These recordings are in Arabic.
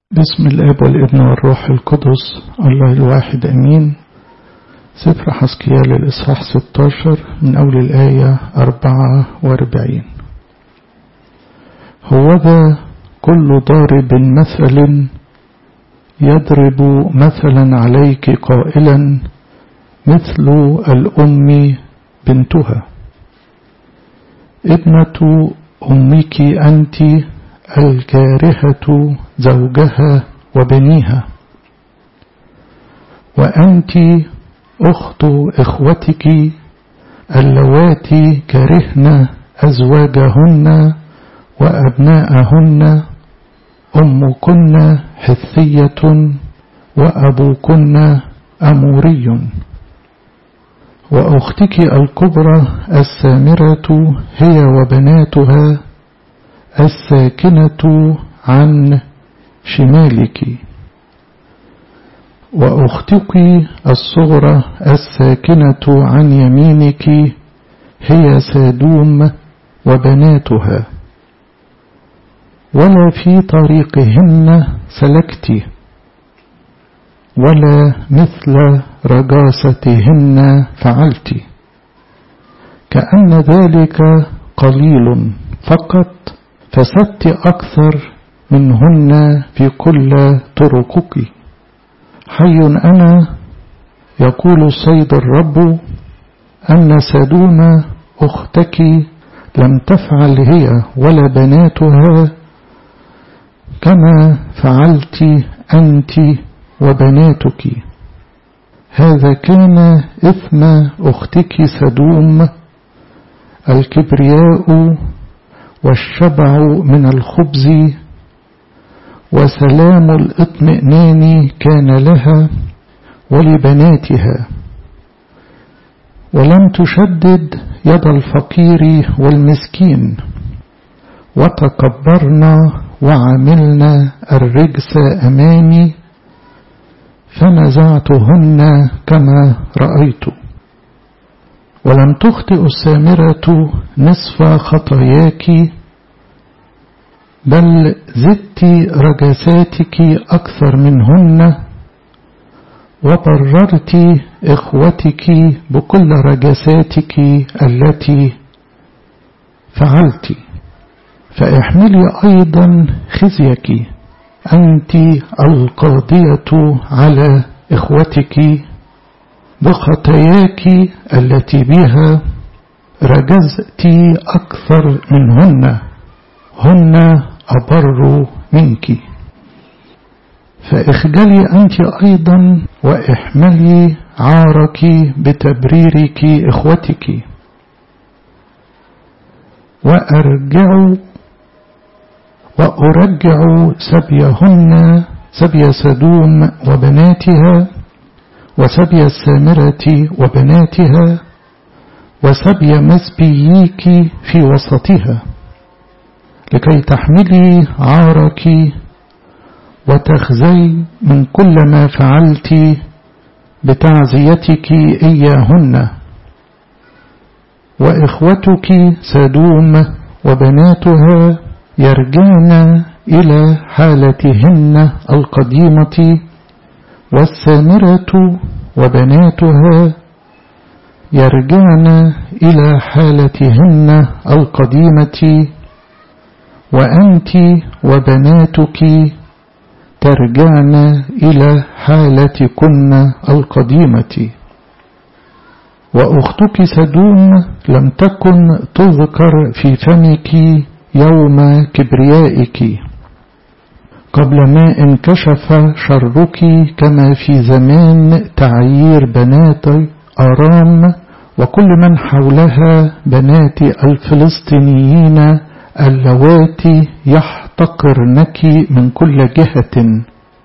بسم الآب والابن والروح القدس الله الواحد أمين. سفر حسقيال الإصحاح 16 من أول الآية 44. هوذا كل ضارب مثل يضرب مثلا عليك قائلا مثل الأم بنتها، ابنة أمك أنت الكارهة زوجها وبنيها، وأنت أخت إخوتك اللواتي كرهن أزواجهن وأبناءهن، أمكن حثية وأبوكن أموري، وأختك الكبرى السامرة هي وبناتها الساكنة عن شمالك، وأختك الصغرى الساكنة عن يمينك هي سادوم وبناتها، ولا في طريقهن سلكت، ولا مثل رجاستهن فعلت، كأن ذلك قليل فقط فسدت أكثر منهن في كل طرقك. حي أنا يقول السيد الرب أن سدوم أختك لم تفعل هي ولا بناتها كما فعلت أنت وبناتك. هذا كان إثم أختك سدوم، الكبرياء والشبع من الخبز وسلام الاطمئنان كان لها ولبناتها، ولم تشدد يد الفقير والمسكين، وتكبرنا وعملنا الرجس أمامي فنزعتهن كما رأيت. ولم تخطئ السامرة نصف خطاياك، بل زدت رجساتك أكثر منهن، وبررت إخوتك بكل رجساتك التي فعلت. فاحملي أيضا خزيك أنت القاضية على إخوتك بخطاياك التي بها رجزت أكثر منهن، هن أبر منك. فاخجلي أنت أيضا واحملي عارك بتبريرك إخوتك، وأرجع سبيهن، سبي سدوم وبناتها، وسبي السامرة وبناتها، وسبي مسبييك في وسطها، لكي تحملي عارك وتخزي من كل ما فعلت بتعزيتك إياهن. وإخوتك سدوم وبناتها يرجعن إلى حالتهن القديمة، والسامرة وبناتها يرجعن إلى حالتهن القديمة، وأنت وبناتك ترجعن إلى حالتكن القديمة. وأختك سدوم لم تكن تذكر في فمك يوم كبريائك، قبل ما انكشف شرك، كما في زمان تعيير بنات أرام وكل من حولها بنات الفلسطينيين اللواتي يحتقرنك من كل جهة.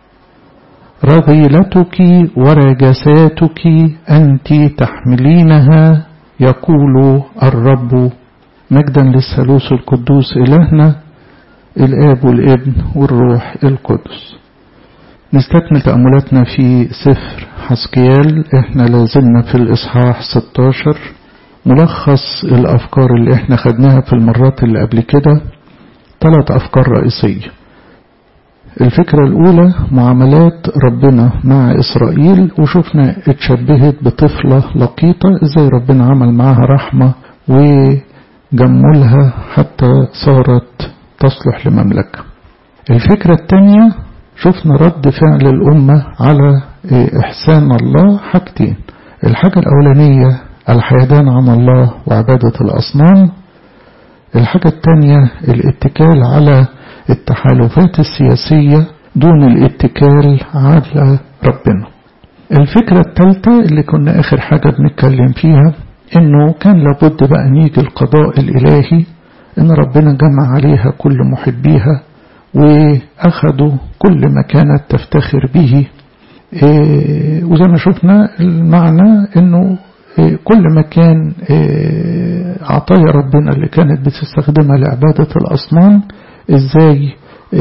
رذيلتك ورجساتك أنت تحملينها يقول الرب. مجدا للثالوث القدوس إلهنا الآب والابن والروح القدس. نستكمل تأملاتنا في سفر حسقيال. احنا لازلنا في الإصحاح 16. ملخص الأفكار اللي احنا خدناها في المرات اللي قبل كده 3 أفكار رئيسية. الفكرة الأولى معاملات ربنا مع إسرائيل، وشفنا اتشبهت بطفلة لقيطة ازاي ربنا عمل معها رحمة وجملها حتى صارت تصلح لمملكة. الفكرة الثانية شفنا رد فعل الأمة على إحسان الله حاجتين. الحاجة الأولانية الحيدان عن الله وعبادة الأصنام. الحاجة الثانية الاتكال على التحالفات السياسية دون الاتكال على ربنا. الفكرة الثالثة اللي كنا آخر حاجة بنتكلم فيها إنه كان لابد بقى نيجي القضاء الإلهي، إن ربنا جمع عليها كل محبيها وأخذوا كل ما كانت تفتخر به. وزي ما شفنا المعنى إنه كل ما كان عطايا ربنا اللي كانت بتستخدمها لعبادة الأصنام ازاي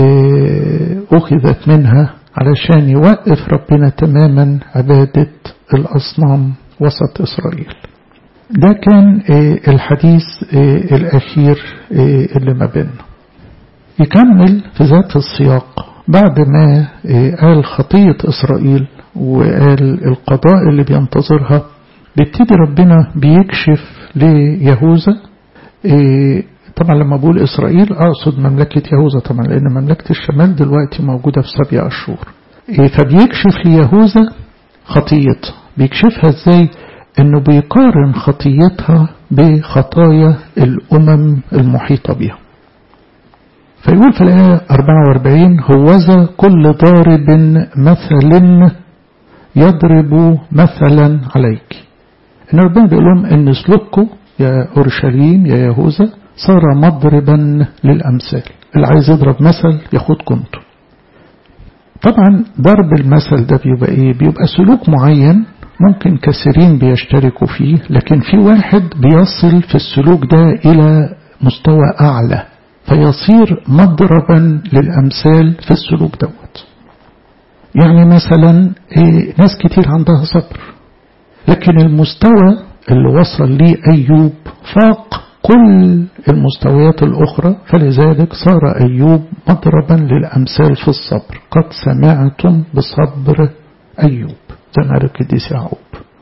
أخذت منها علشان يوقف ربنا تماما عبادة الأصنام وسط إسرائيل. ده كان الحديث الأخير اللي ما بيننا. يكمل في ذات السياق بعد ما قال خطية إسرائيل وقال القضاء اللي بينتظرها، بيبتدي ربنا بيكشف ليهوذا. طبعا لما بقول إسرائيل أقصد مملكة يهوذا طبعا، لأن مملكة الشمال دلوقتي موجودة في 7 أشهر. فبيكشف ليهوذا خطيتها. بيكشفها ازاي؟ انه بيقارن خطيتها بخطايا الأمم المحيطة بها. فيقول في الآية 44 هوذا كل ضارب مثل يضرب مثلا عليك. ان ربنا بيقول لهم ان سلوككم يا أورشليم يا يهوذا صار مضربا للأمثال، اللي عايز يضرب مثل ياخدكم انتم. طبعا ضرب المثل ده بيبقى ايه؟ بيبقى سلوك معين ممكن كثيرين بيشتركوا فيه، لكن في واحد بيصل في السلوك ده الى مستوى اعلى فيصير مضربا للأمثال في السلوك دوت. يعني مثلا ناس كتير عندها صبر، لكن المستوى اللي وصل ليه أيوب فاق كل المستويات الأخرى، فلذلك صار أيوب مضربا للأمثال في الصبر. قد سمعتم بصبر أيوب زي ما قال القديس يعقوب.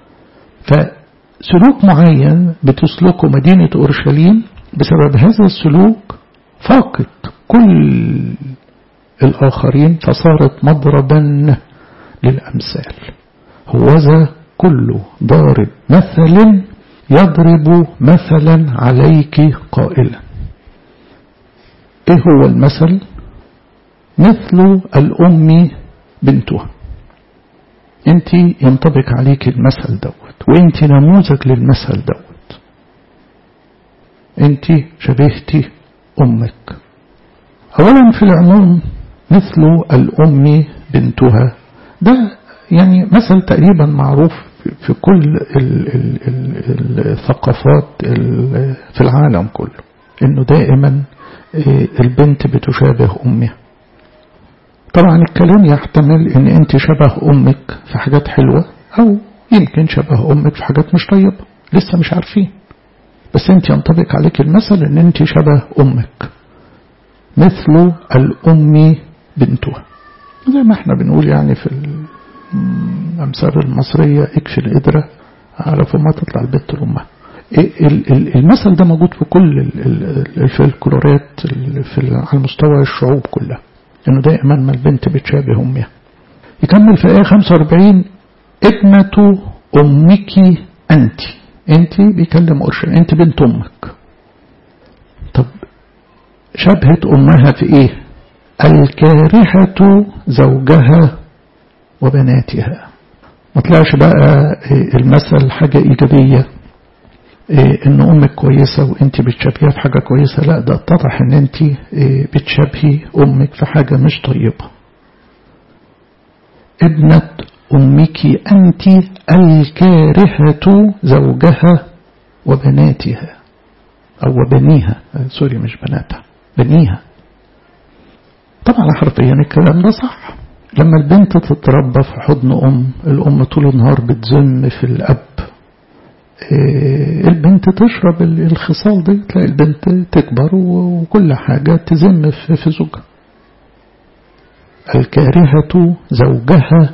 فسلوك معين بتسلكه مدينة أورشليم بسبب هذا السلوك فاقت كل الآخرين فصارت مضربا للأمثال. هوذا كل ضارب مثل يضرب مثلا عليك قائلا. ايه هو المثل؟ مثل الأم بنتها. انت ينطبق عليك المثل دوت، وانت نموذج للمثل دوت. انت شبهتي أمك. أولا في العموم مثل الأم بنتها ده يعني مثل تقريبا معروف في كل الثقافات في العالم كله، انه دائما البنت بتشابه أمها. طبعا الكلام يحتمل ان انت شبه أمك في حاجات حلوة، او يمكن شبه أمك في حاجات مش طيبة لسه مش عارفين، بس انت ينطبق عليك المثل ان انت شبه أمك. مثل الأم بنتها زي ما احنا بنقول يعني في الأمثال المصرية اكفي القدرة على فما تطلع البت لأمها. المثل ده موجود في كل الفلكلورات على مستوى الشعوب كلها، انه دائما ما البنت بتشابه أمها. يكمل في الآية 45 ابنة أمك أنت بيكلم أورشليم، أنت بنت أمك. طب شبهت أمها في إيه؟ الكارهة زوجها وبناتها. ما طلعش بقى المثل حاجة إيجابية إن أمك كويسة وإنت بتشبهيها في حاجة كويسة، لا ده اتضح إن إنت بتشبهي أمك في حاجة مش طيبة. ابنة أمك أنت الكارهة زوجها وبناتها، أو بنيها، سوري مش بناتها، بنيها. طبعا حرفيا الكلام ده صح. لما البنت تتربى في حضن الأم طول النهار بتذم في الأب، البنت تشرب الخصال دي، تلاقي البنت تكبر وكل حاجة تذم في زوجها. الكارهة زوجها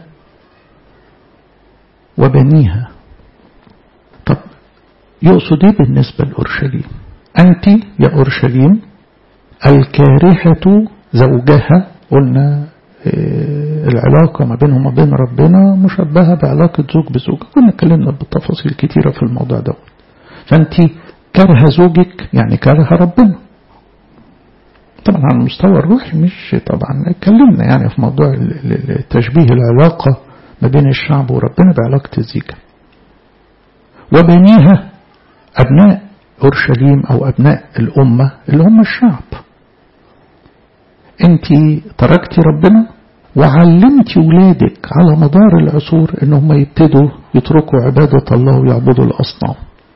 وبنيها. طب يقصد ايه بالنسبة لأورشليم؟ أنت يا أورشليم الكارهة زوجها، قلنا العلاقة ما بينهم وبين ربنا مشبهة بعلاقة زوج بزوجة، كنا اتكلمنا بالتفاصيل كتيرة في الموضوع ده. فأنت كارهة زوجك يعني كارهة ربنا. طبعا على المستوى الروحي مش طبعا اتكلمنا يعني في موضوع تشبيه العلاقة ما بين الشعب وربنا بعلاقة الزيجة. وبنيها أبناء أورشليم أو أبناء الأمة اللي هم الشعب. أنت تركتي ربنا وعلمتي ولادك على مدار العصور إنهم يبتدوا يتركوا عبادة الله ويعبدوا الأصنام.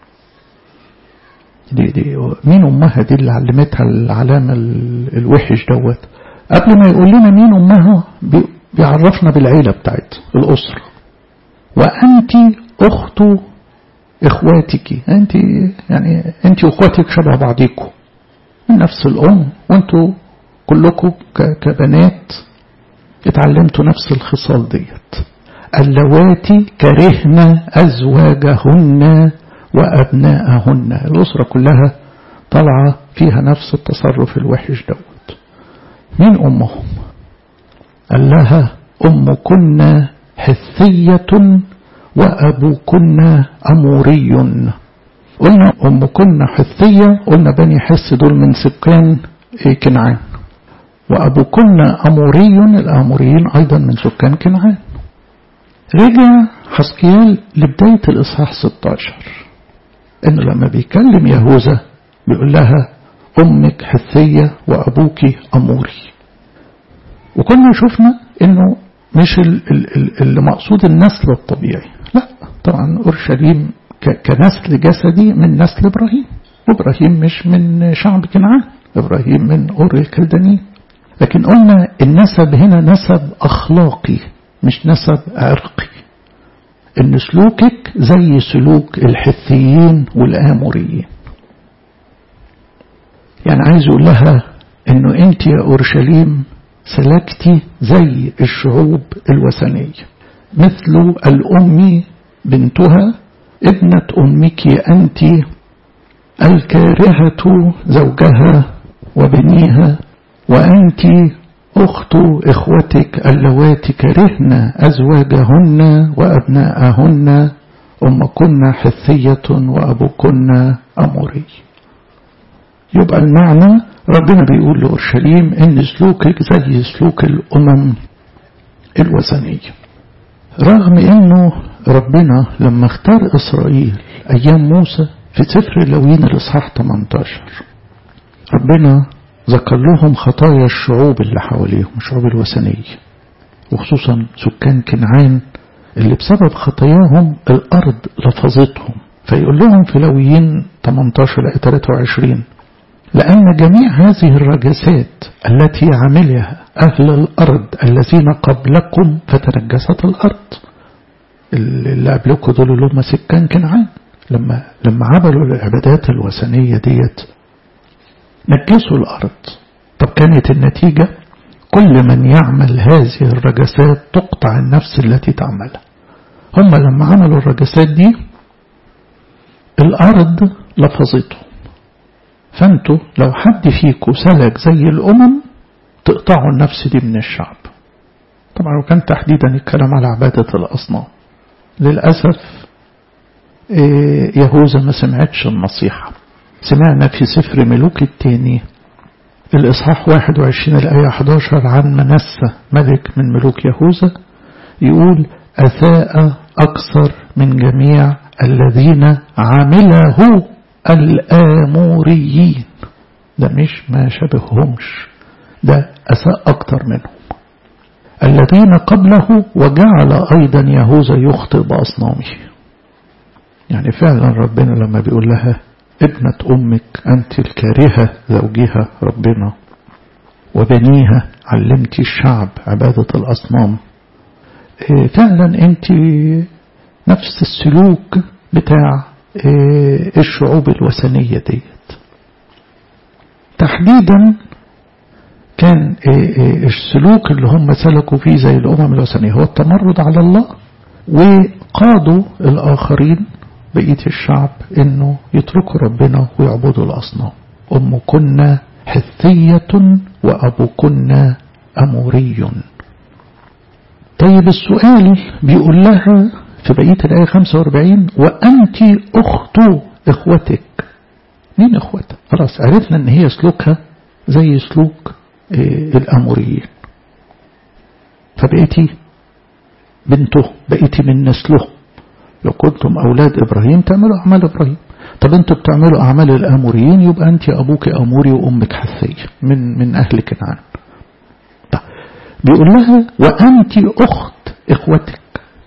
دي مين أمها دي اللي علمتها العلامة الوحش دوت؟ قبل ما يقول لنا مين أمها بيعرفنا بالعيلة بتاعت الأسرة. وأنت أخت إخواتك، أنت وإخواتك شبه بعضيكم من نفس الأم، وأنتوا كلكم كبنات اتعلمتوا نفس الخصال ديت. اللواتي كرهن أزواجهن وأبناءهن، الأسرة كلها طالعة فيها نفس التصرف الوحش دوت. مين أمهم؟ قال لها أمكن حثية وأبوكن أموري. قلنا أمكن حثية، قلنا بني حث دول من سكان كنعان، وأبوكن أموري، الأموريين أيضا من سكان كنعان. رجع حسقيال لبداية الإصحاح 16 إنه لما بيكلم يهوذا بيقول لها أمك حثية وأبوك أموري. وكنا شفنا إنه مش اللي مقصود النسل الطبيعي، لا طبعا أورشليم كنسل جسدي من نسل إبراهيم، وإبراهيم مش من شعب كنعان، إبراهيم من أور الكلدانيين. لكن قلنا النسب هنا نسب أخلاقي مش نسب عرقي، إن سلوكك زي سلوك الحثيين والآموريين. يعني عايز يقول لها إنه أنت يا أورشليم سلكتي زي الشعوب الوثنية، مثل الأم بنتها ابنة أمك أنت الكارهة زوجها وبنيها، وأنت أخت إخوتك اللواتي كرهن أزواجهن وأبناءهن، أمكن حثية وأبوكن أموري. يبقى المعنى ربنا بيقول لأورشليم إن سلوكك زي سلوك الأمم الوثنية. رغم إنه ربنا لما اختار إسرائيل أيام موسى في سفر اللاويين الإصحاح 18 ربنا ذكر لهم خطايا الشعوب اللي حواليهم، الشعوب الوثنية، وخصوصا سكان كنعان اللي بسبب خطاياهم الأرض لفظتهم. فيقول لهم في لاويين 18:23 لأن جميع هذه الرجسات التي عملها أهل الأرض الذين قبلكم فتنجست الأرض. اللي قبلكم دول اللي هم سكان كنعان لما عملوا العبادات الوثنية ديت نجسوا الأرض. طب كانت النتيجة كل من يعمل هذه الرجسات تقطع النفس التي تعملها. هم لما عملوا الرجسات دي الأرض لفظتهم. فانتوا لو حد فيكم سلك زي الأمم تقطعوا النفس دي من الشعب. طبعا وكان تحديدا الكلام على عبادة الأصنام. للأسف يهوذا ما سمعتش النصيحة. سمعنا في سفر ملوك الثاني الإصحاح 21 الآية 11 عن منسى ملك من ملوك يهوذا، يقول أساء أكثر من جميع الذين عمله الآموريين. ده مش ما شبههمش، ده أساء أكثر منهم الذين قبله، وجعل أيضا يهوذا يخطئ بأصنامه. يعني فعلا ربنا لما بيقول لها ابنة أمك أنت الكارهة زوجها ربنا وبنيها علمتي الشعب عبادة الأصنام، فعلا أنت نفس السلوك بتاع الشعوب الوثنية ديت. تحديدا كان السلوك اللي هم سلكوا فيه زي الأمم الوثنية هو التمرد على الله، وقادوا الآخرين بقية الشعب إنه يتركوا ربنا ويعبدوا الأصنام. أمكن حثية وأبوكن أموري. طيب السؤال بيقول لها في بقية الآية 45 وأنت أخت إخوتك. مين إخوتها؟ خلاص عرفنا إن هي سلوكها زي سلوك الأموريين، فبقيتي بنته، بقيتي من نسله. لو كنتم أولاد إبراهيم تعملوا أعمال إبراهيم، طب أنتوا بتعملوا أعمال الأموريين، يبقى أنت أبوك أموري وأمك حثية من أهل كنعان. طيب بيقول لها وأنت أخت إخوتك.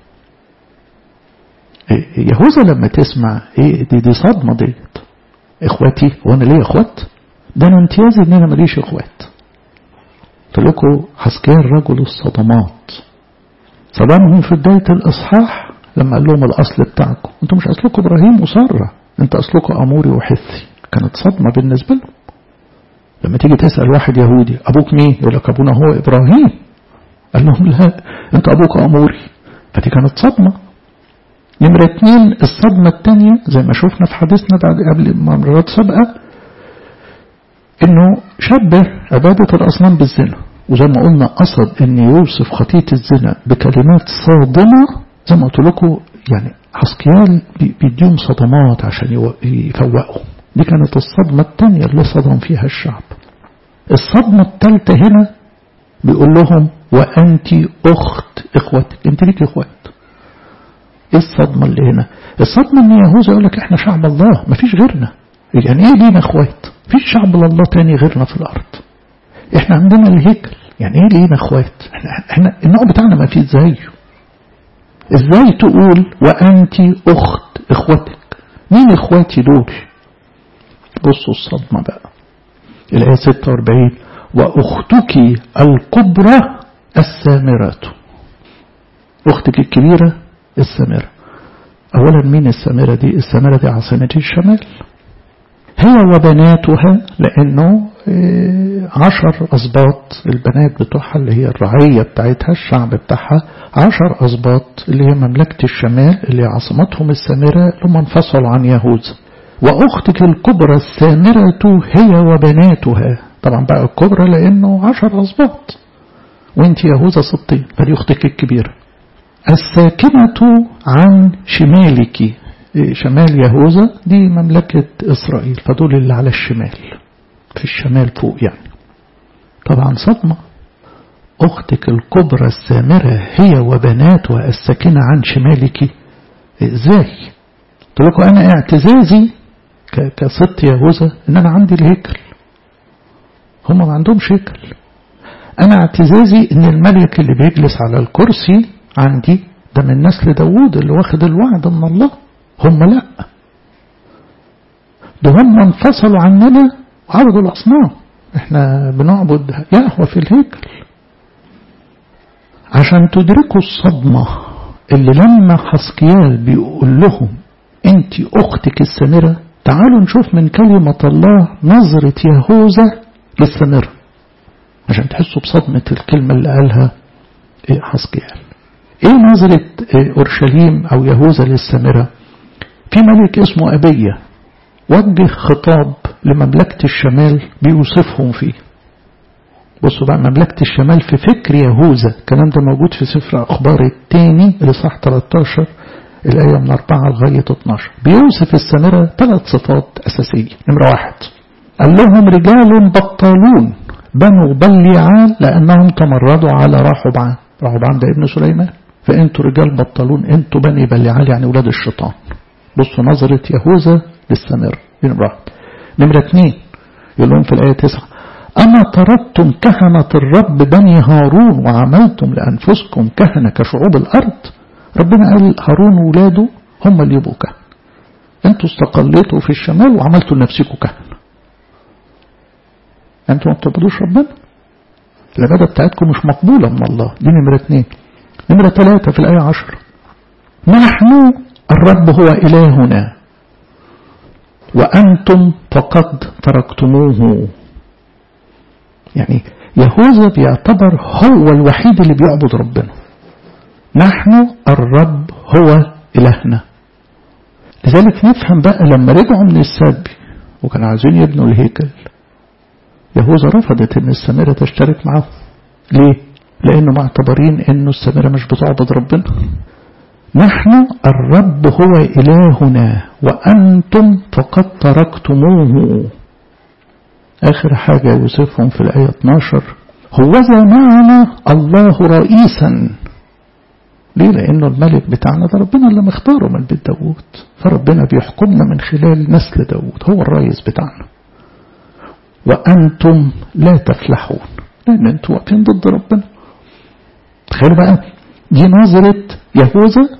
يهوذا لما تسمع دي صدمة ديت، إخوتي وأنا ليه إخوات؟ ده أنا امتيازي إن أنا ماليش إخوات. قلت لكم حسكيال رجل الصدمات، صدمهم في بداية الإصحاح لما قال لهم الأصل بتاعكم أنتم مش أصلكم إبراهيم وسارة، أنت أصلكم أموري وحثي. كانت صدمة بالنسبة لهم. لما تيجي تسأل واحد يهودي أبوك مين؟ يقول لك أبونا هو إبراهيم. قال لهم لا، أنت أبوك أموري. فدي كانت صدمة. نمرة 2 الصدمة الثانية زي ما شفنا في حديثنا بعد قبل مرات سابقة، إنه شبه عبادة الأصنام بالزنا، وزي ما قلنا قصد إن يوصف خطية الزنا بكلمات صادمة. زي ما قلت لكم يعني حسكيال بيديهم صدمات عشان يفوقهم. دي كانت الصدمة الثانية اللي صدم فيها الشعب. الصدمة الثالثة هنا بيقول لهم وأنت أخت إخوتك، أنت ليك إخوات. إيه الصدمة اللي هنا؟ الصدمة إن يهوذا يقول لك إحنا شعب الله مفيش غيرنا. يعني إيه لينا إخوات؟ مفيش شعب لله تاني غيرنا في الأرض. إحنا عندنا الهيكل، يعني إيه لينا إخوات؟ إحنا النوع بتاعنا ما فيه زيه. إزاي تقول وأنت أخت إخوتك؟ مين إخواتي دول؟ بصوا الصدمة بقى. الآية 46 وأختك الكبرى السامرة. أختك الكبيرة السامرة. أولا مين السامرة دي؟ السامرة دي عاصمة الشمال، هي وبناتها، لأنه 10 أسباط البنات بتوعها اللي هي الرعية بتاعتها الشعب بتاعها 10 أسباط اللي هي مملكة الشمال اللي عاصمتهم السامرة لما انفصلوا عن يهوذا. وأختك الكبرى السامرة هي وبناتها. طبعا بقى الكبرى لأنه 10 أسباط وانت يهوذا 60، فدي أختك الكبيرة. الساكنة عن شمالك، شمال يهوذا دي مملكة إسرائيل، فدول اللي على الشمال في الشمال فوق يعني. طبعا صدمة. أختك الكبرى السامرة هي وبناتها الساكنة عن شمالك. إزاي؟ قلت لكم أنا اعتزازي كست يهوذا إن أنا عندي الهيكل، هم ما عندهمش هيكل. أنا اعتزازي إن الملك اللي بيجلس على الكرسي عندي ده من نسل داوود اللي واخد الوعد من الله. هم لا، ده هم انفصلوا عننا وعبدوا الأصنام. احنا بنعبد يهوه في الهيكل. عشان تدركوا الصدمة اللي لما حسكيال بيقول لهم انت اختك السامرة، تعالوا نشوف من كلمة الله نظرة يهوذا للسامرة عشان تحسوا بصدمة الكلمة اللي قالها حسكيال. ايه نظرة اورشليم او يهوذا للسامرة؟ في ملك اسمه أبية وجه خطاب لمملكة الشمال بيوصفهم فيه. بصوا بقى مملكة الشمال في فكر يهوذا، الكلام ده موجود في سفر أخبار الثاني الإصحاح 13 الآية من 4 لغاية 12. بيوصف السامرة 3 صفات أساسية. نمرة 1 قال لهم رجال بطالون بنوا بليعال لأنهم تمردوا على رحبعان. رحبعان ده ابن سليمان، فأنتوا رجال بطالون، أنتوا بني بليعال يعني أولاد الشيطان. بصوا نظرة يهوذا للسامرة. نمرة 2 يقول لهم في الآية 9 أما طردتم كهنة الرب بني هارون وعملتم لأنفسكم كهنة كشعوب الأرض. ربنا قال هارون وولاده هم اللي يبقوا كهنة، أنتوا استقلتوا في الشمال وعملتوا لنفسكم كهنة. أنتوا ما بتعبدوش ربنا، العبادة بتاعتكم مش مقبولة من الله. دي نمرة 2. نمرة 3 في الآية 10 نحن الرب هو إلهنا وأنتم فقد تركتموه. يعني يهوذا بيعتبر هو الوحيد اللي بيعبد ربنا. نحن الرب هو إلهنا. لذلك نفهم بقى لما رجعوا من السبي وكانوا عايزين يبنوا الهيكل، يهوذا رفضت ان السامرة تشترك معه. ليه؟ لانه معتبرين انه السامرة مش بتعبد ربنا. نحن الرب هو إلهنا وأنتم فقد تركتموه. آخر حاجة يوصفهم في الآية 12: هوذا معنا الله رئيسا. ليه؟ لأنه الملك بتاعنا ده ربنا اللي مختاره من بيت داود، فربنا بيحكمنا من خلال نسل داود، هو الرئيس بتاعنا. وأنتم لا تفلحون، لأن أنتم واقفين ضد ربنا. تخيلوا بقى دي نظرة يهوذا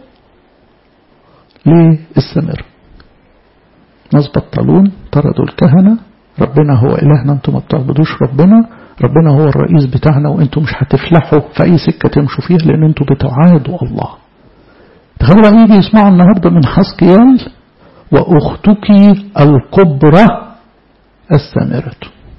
للسامرة. ناس بطلون طردوا الكهنة، ربنا هو إلهنا، أنتم ما بتعبدوش ربنا، ربنا هو الرئيس بتاعنا، وأنتم مش هتفلحوا في أي سكة تمشوا فيها لأن أنتم بتعادوا الله. تخيلوا بقى يجي يسمعوا النهاردة من حسقيال: وأختك الكبرى السامرة.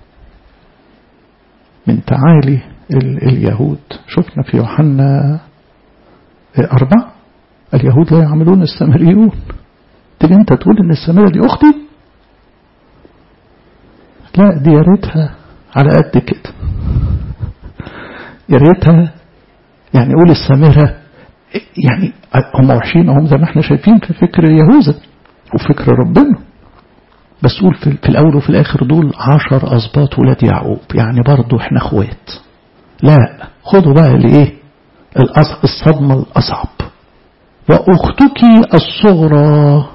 من تعالي اليهود شفنا في يوحنا 4 اليهود لا يعملون السامريون. تيجي انت تقول ان السامرة دي اختي؟ لا، دي يا ريتها على قد كده، يا ريتها يعني قول السامرة يعني هم وحشين هم زي ما احنا شايفين في فكر يهوذا وفكر ربنا، بس قول في الاول وفي الاخر دول 10 اسباط ولاد يعقوب، يعني برضو احنا اخوات. لا، خدوا بقى الايه الصدمة الاصعب: وأختك الصغرى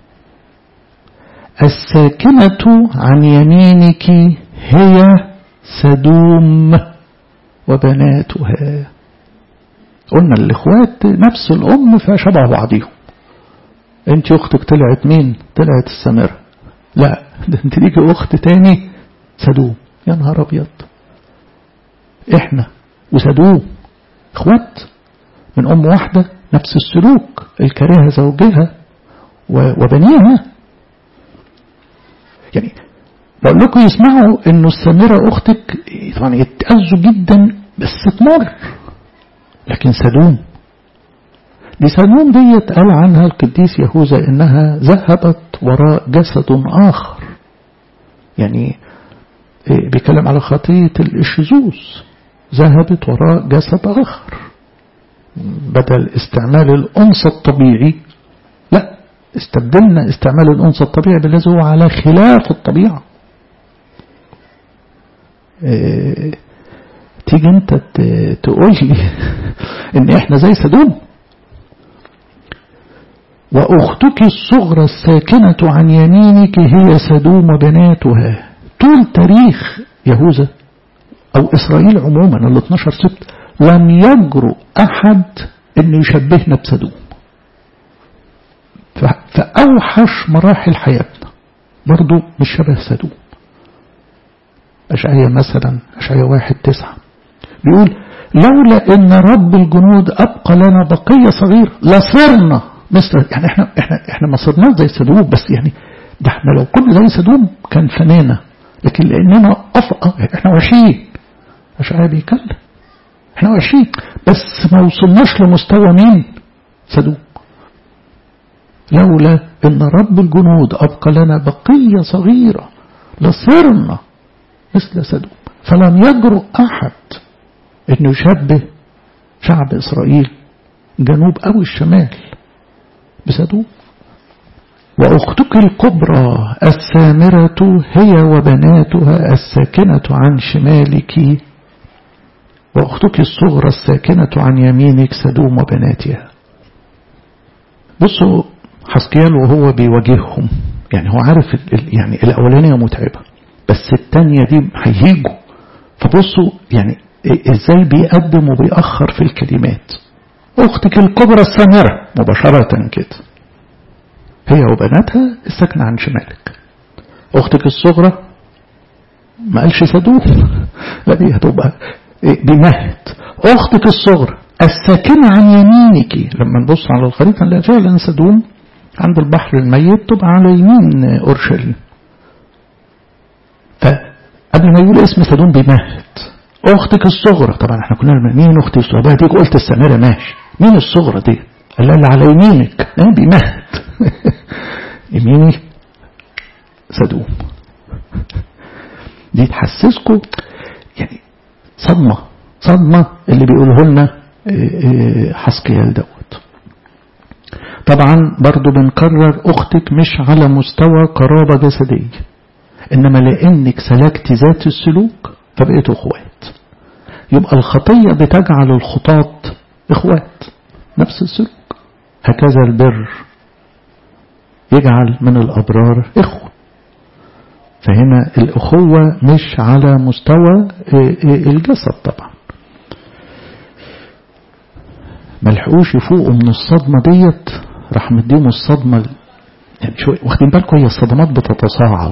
الساكنة عن يمينك هي سدوم وبناتها. قلنا الإخوات نفس الأم فشبه بعضهم. انت أختك طلعت مين؟ طلعت السامرة. لا، ده انت ليكي أخت تاني سدوم. يا نهار أبيض، احنا وسدوم إخوات من أم واحدة، نفس السلوك، الكريهة زوجها وبنيها. يعني بقول لكم يسمعوا انه السامرة اختك طبعا يتأذوا جدا بس تمر. لكن سدوم، دي سدوم ديت قال عنها القديس يهوذا انها ذهبت وراء جسد اخر. يعني بيتكلم على خطية الشذوذ، ذهبت وراء جسد اخر. بدل استعمال الأنثى الطبيعي، لا، استبدلنا استعمال الأنثى الطبيعي بالذي هو على خلاف الطبيعة. تيجي انت تقول لي ان احنا زي سدوم. وأختك الصغرى الساكنة عن يمينك هي سدوم وبناتها. طول تاريخ يهوذا أو إسرائيل عموما ال 12 سبت لم يجرؤ أحد أن يشبهنا بسدوم. فأوحش مراحل حياتنا برضو مش شبه سدوم. أشعياء مثلا، أشعياء 1:9 بيقول: لولا أن رب الجنود أبقى لنا بقية صغيرة لصرنا مثل. يعني احنا ما صرناش زي سدوم، بس يعني ده احنا لو كنا زي سدوم كان فنانا، لكن لأننا احنا وحشين. أشعياء بيكلم احنا وحشين بس ما وصلناش لمستوى مين؟ سدوم. لولا ان رب الجنود ابقى لنا بقية صغيرة لصرنا مثل سدوم. فلم يجرؤ احد انه يشبه شعب اسرائيل جنوب او الشمال بسدوم. واختك الكبرى السامرة هي وبناتها الساكنة عن شمالك وأختك الصغرى الساكنة عن يمينك سدوم وبناتها. بصوا حسقيال وهو بيواجههم، يعني هو عارف يعني الأولانية متعبة بس الثانية دي هيهيجوا. فبصوا يعني ازاي بيقدم وبيأخر في الكلمات. أختك الكبرى السامرة مباشرة كده هي وبناتها الساكنة عن شمالك. أختك الصغرى ما قالش سدوم، لا دي هتبقى بمهد. أختك الصغرى الساكنة عن يمينك. لما نبص على الخريطة نلاقي فعلا سدوم عند البحر الميت تبقى على يمين أورشليم. فقبل ما يقول اسم سدوم بمهد اختك الصغرى. طبعا احنا كنا مين اختي الصغرى؟ بقى ديك قلت السامرة ماشي، مين الصغرى دي؟ قال اللي على يمينك بيمهد يميني سدوم. دي تحسسكم يعني صدمة اللي بيقوله لنا حسقيال دوت. طبعا برضو بنكرر اختك مش على مستوى قرابة جسدية، انما لانك سلكت ذات السلوك فبقيتوا اخوات. يبقى الخطية بتجعل الخطاة اخوات نفس السلوك، هكذا البر يجعل من الابرار اخوة. فهنا الاخوة مش على مستوى الجسد. طبعا ملحقوش يفوقوا من الصدمة ديت، راح مديهم الصدمة يعني شوية. واخدين بالكم هي الصدمات بتتصاعد.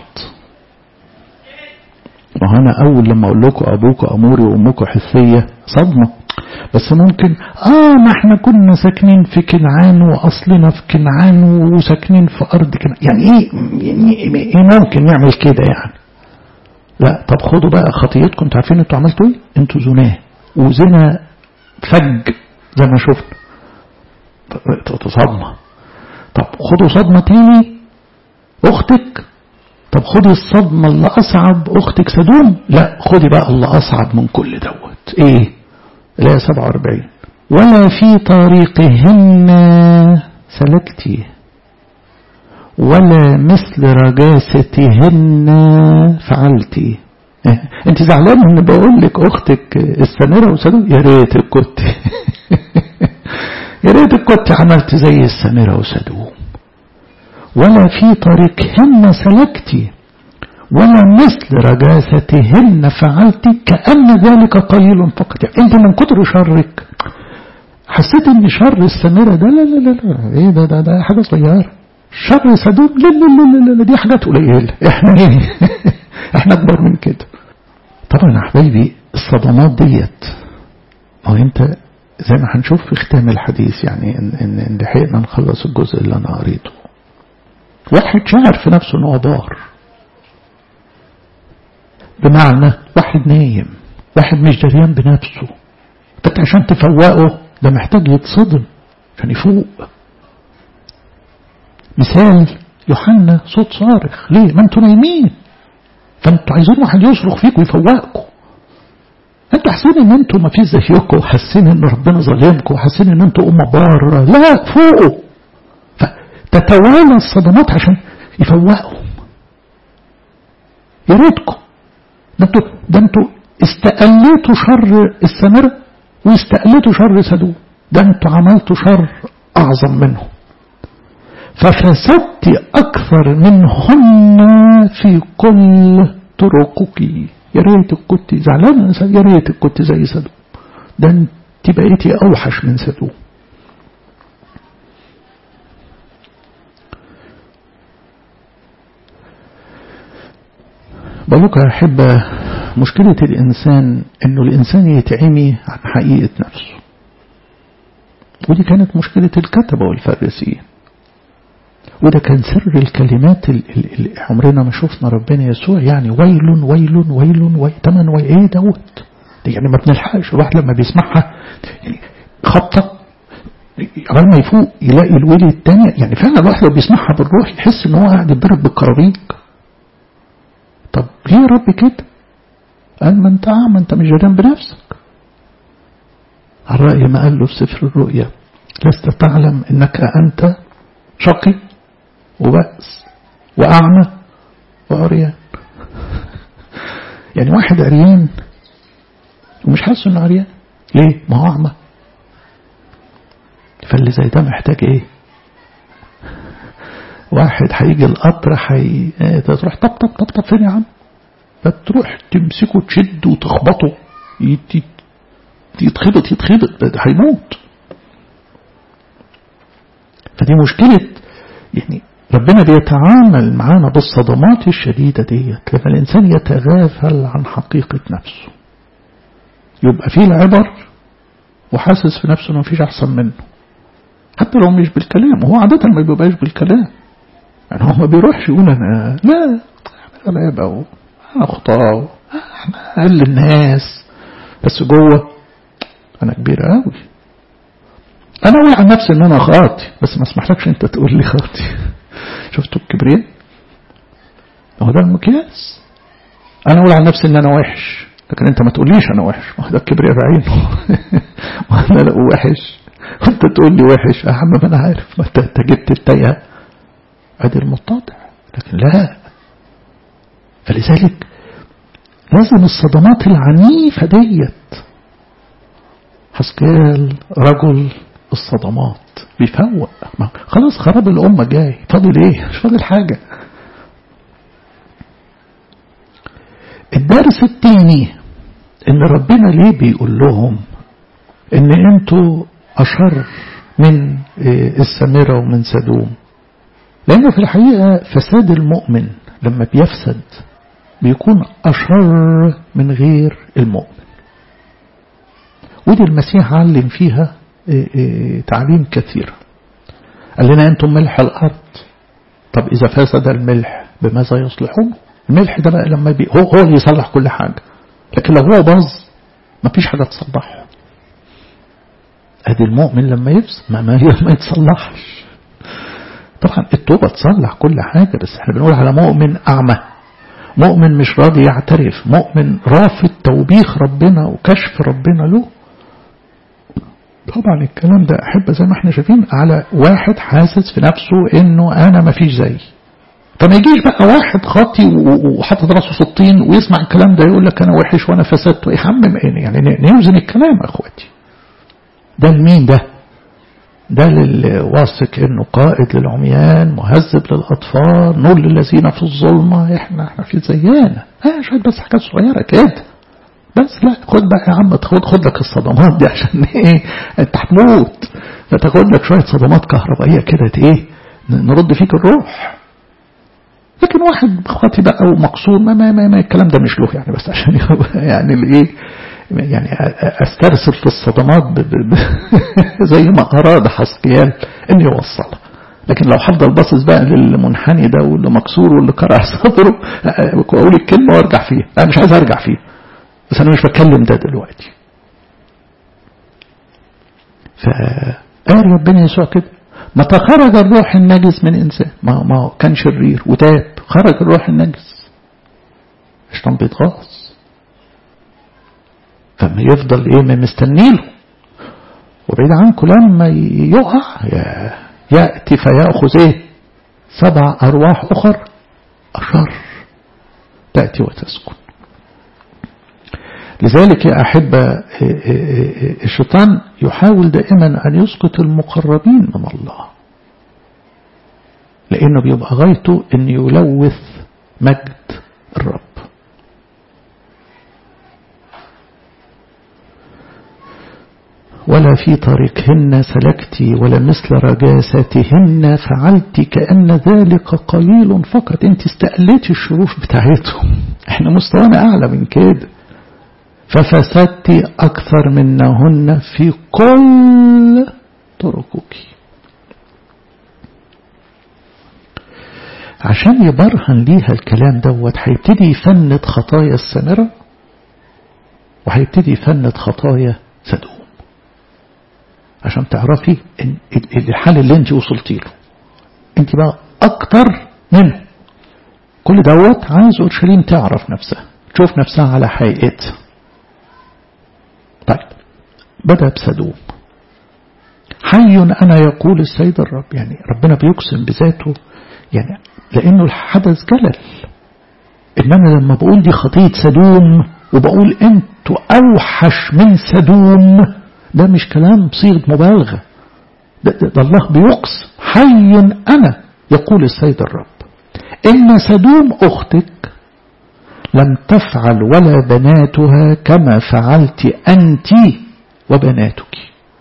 وهنا أول لما أقول لكم أبوك أموري وأمك حثية صدمة، بس ممكن ما احنا كنا ساكنين في كنعان وأصلنا في كنعان وساكنين في أرض كنعان، يعني إيه ممكن نعمل كده يعني؟ لا. طب خدوا بقى خطيتكم، انتوا عارفين انتوا عملتوا ايه؟ انتوا زناه وزنا فج زي ما شفنا، صدمة. طب خدوا صدمة تاني أختك. طب خدي الصدمة اللي أصعب أختك سدوم. لا، خدي بقى اللي أصعب من كل دوت. إيه؟ الآية 47 ولا في طريقهن سلكتي ولا مثل رجاستهن فعلتي. انت زعلان ان بقول لك اختك السامرة وسدوم؟ يا ريتك كنت يا ريتك كنت عملت زي السامرة وسدوم. ولا في طريقهن سلكتي ولا مثل رجاستهن فعلتي كأن ذلك قليل فقط. يعني انت من كتر شرك حسيت ان شر السامرة ده لا لا لا لا ايه ده حاجة صغيرة. شر سدوم لا لا لا لا دي حاجات قليلة. احنا ايه احنا اكبر من كده. طبعا يا حبايبي الصدمات ديت هو انت زي ما هنشوف في ختام الحديث، يعني ان لحقنا نخلص الجزء اللي انا قريته. واحد شاعر في نفسه انه بار، بمعنى واحد نايم، واحد مش دريان بنفسه. انت عشان تفوقه ده محتاج يتصدم عشان يفوق. مثال يوحنا صوت صارخ. ليه؟ ما انتوا نايمين، فانتوا عايزين واحد يصرخ فيكم ويفوقكم. انتوا حاسين ان انتوا ما فيش زيكم، حاسين ان ربنا ظالمكم، حاسين ان انتوا امه باره. لا، فوقوا. فتتوالى الصدمات عشان يفوقهم. يا ريتكم ده انتوا استقلتوا شر السامرة واستقلتوا شر سدوم. ده انتوا عملتوا شر اعظم منهم، ففسدت اكثر منهن في كل طرقك. يا ريتك كنت زعلان، يا ريتك كنت زي سدوم. ده انت بقيتي اوحش من سدوم. بقولك يا أحبة، مشكلة الإنسان إنه الإنسان يتعمي عن حقيقة نفسه. ودي كانت مشكلة الكتبة والفارسيين، وده كان سر الكلمات اللي عمرنا ما شفنا ربنا يسوع يعني ويل ويل ويل ويل تمن ويل. ايه دوت؟ يعني ما بنلحقش. الواحد لما بيسمعها يعني خبطة قبل ما يفوق يلاقي الويل الثاني. يعني فعلا الواحد لو بيسمعها بالروح يحس ان هو قاعد يتضرب بالكرابيك. طب ليه يا رب كده؟ قال ما انت عام، انت مش جدان بنفسك. على رأي ما قال له في سفر الرؤيا لست تعلم انك انت شقي وبأس وأعمى وعريان. يعني واحد عريان ومش حاسس انه عريان. ليه؟ ما هو أعمى. فاللي زي ده محتاج ايه؟ واحد هيجي القطر تروح طب فين يا عم؟ فتروح تمسكه تشد وتخبطه يتخبط ده هيموت. فدي مشكلة. يعني ربنا بيتعامل معانا بالصدمات الشديدة ديت لما الإنسان يتغافل عن حقيقة نفسه، يبقى فيه العبر وحاسس في نفسه انه مفيش أحسن منه، حتى لو مش بالكلام. هو عادة ما بيبقاش بالكلام، يعني هو ما بيروحش يقول أنا لا غلابة أنا أخطاء أنا أقل الناس بس جوه أنا كبير قوي. أنا أقول عن نفسي إن أنا خاطي بس ما اسمحلكش أنت تقول لي خاطي. شفتوا الكبرياء؟ هو ده المقياس. أنا أقول عن نفسي إن أنا وحش لكن أنت ما تقوليش أنا وحش. ما ده الكبرياء بعينه. وأنا لا وحش وأنت تقول لي وحش. يا عم ما أنا عارف ما أنت جبت التايهة أدي المتضع. لكن لا. فلذلك لازم الصدمات العنيفة ديت. حسكيال رجل الصدمات بيفوق. خلاص خراب الأمة جاي فاضل ايه؟ مش فاضل حاجة. الدرس الثاني ان ربنا ليه بيقول لهم ان انتوا اشر من السامرة ومن سدوم. لانه في الحقيقة فساد المؤمن لما بيفسد بيكون اشر من غير المؤمن. ودي المسيح علم فيها تعليم كثير. قال لنا أنتم ملح الأرض. طب إذا فسد الملح بماذا يصلحون؟ الملح ده بقى لما هو اللي يصلح كل حاجة. لكن لو هو باظ ما فيش حاجة تصلحه. أدي المؤمن لما يفسد ما يتصلحش. طبعا التوبة تصلح كل حاجة بس احنا بنقول على مؤمن أعمى. مؤمن مش راضي يعترف. مؤمن رافض توبيخ ربنا وكشف ربنا له. طبعا الكلام ده أحب زي ما احنا شايفين على واحد حاسس في نفسه انه انا ما فيش زي. فما يجيش بقى واحد خاطي وحاطط راسه في الطين ويسمع الكلام ده يقول لك انا وحش وانا فسدت. يا عم يعني نوزن الكلام يا اخواتي. ده لمين ده؟ ده للواثق انه قائد للعميان مهذب للاطفال نور للذين في الظلمه. احنا في زينا شويه بس حاجات صغيره كده بس. لا خد بقى يا عم خد لك الصدمات دي عشان ايه انت هتموت. فتاخد لك شويه صدمات كهربائيه كده ايه نرد فيك الروح. لكن واحد خاطي بقى ومقصور ما الكلام ده مش له يعني. بس عشان يعني الايه يعني استرسل في الصدمات زي ما اراد حسقيال ان يوصلها. لكن لو هفضل باصص بقى للمنحني ده واللي مكسور واللي كرع صدره اقول الكلمه وارجع فيها. انا مش عايز ارجع فيها بس أنا مش بتكلم ده دلوقتي. فقال ربنا يسوع كده متى خرج الروح النجس من إنسان ما كان شرير وتاب خرج الروح النجس الشيطان بيتغاظ. فما يفضل ايه مستنيله. وبعيد عنكم لما يقع يأتي فيأخذ ايه 7 أرواح أخر أشر تأتي وتسكن. لذلك يا أحبة الشيطان يحاول دائما أن يسقط المقربين من الله لأنه بيبقى غايته أن يلوث مجد الرب. ولا في طريقهن سلكتي ولا مثل رجاساتهن فعلت كأن ذلك قليل فقط. انت استقلتي الشروف بتاعتهم. احنا مستوانا أعلى من كده. ففسدت أكثر منهن في كل طرقك. عشان يبرهن ليها الكلام دوت هيبتدي يفند خطايا السامرة وهيبتدي يفند خطايا سدوم عشان تعرفي ان الحال اللي انت وصلتي له انت بقى اكتر منه. كل دوت عايز اورشليم تعرف نفسها تشوف نفسها على حقيقتها. طيب بدأ بسدوم. حي أنا يقول السيد الرب. يعني ربنا بيقسم بذاته يعني لأنه الحدث جلل. إنما لما بقول دي خطية سدوم وبقول أنتوا أوحش من سدوم ده مش كلام صيغة مبالغة. ده الله بيقسم. حي أنا يقول السيد الرب إن سدوم أختك لم تفعل ولا بناتها كما فعلت أنت وبناتك.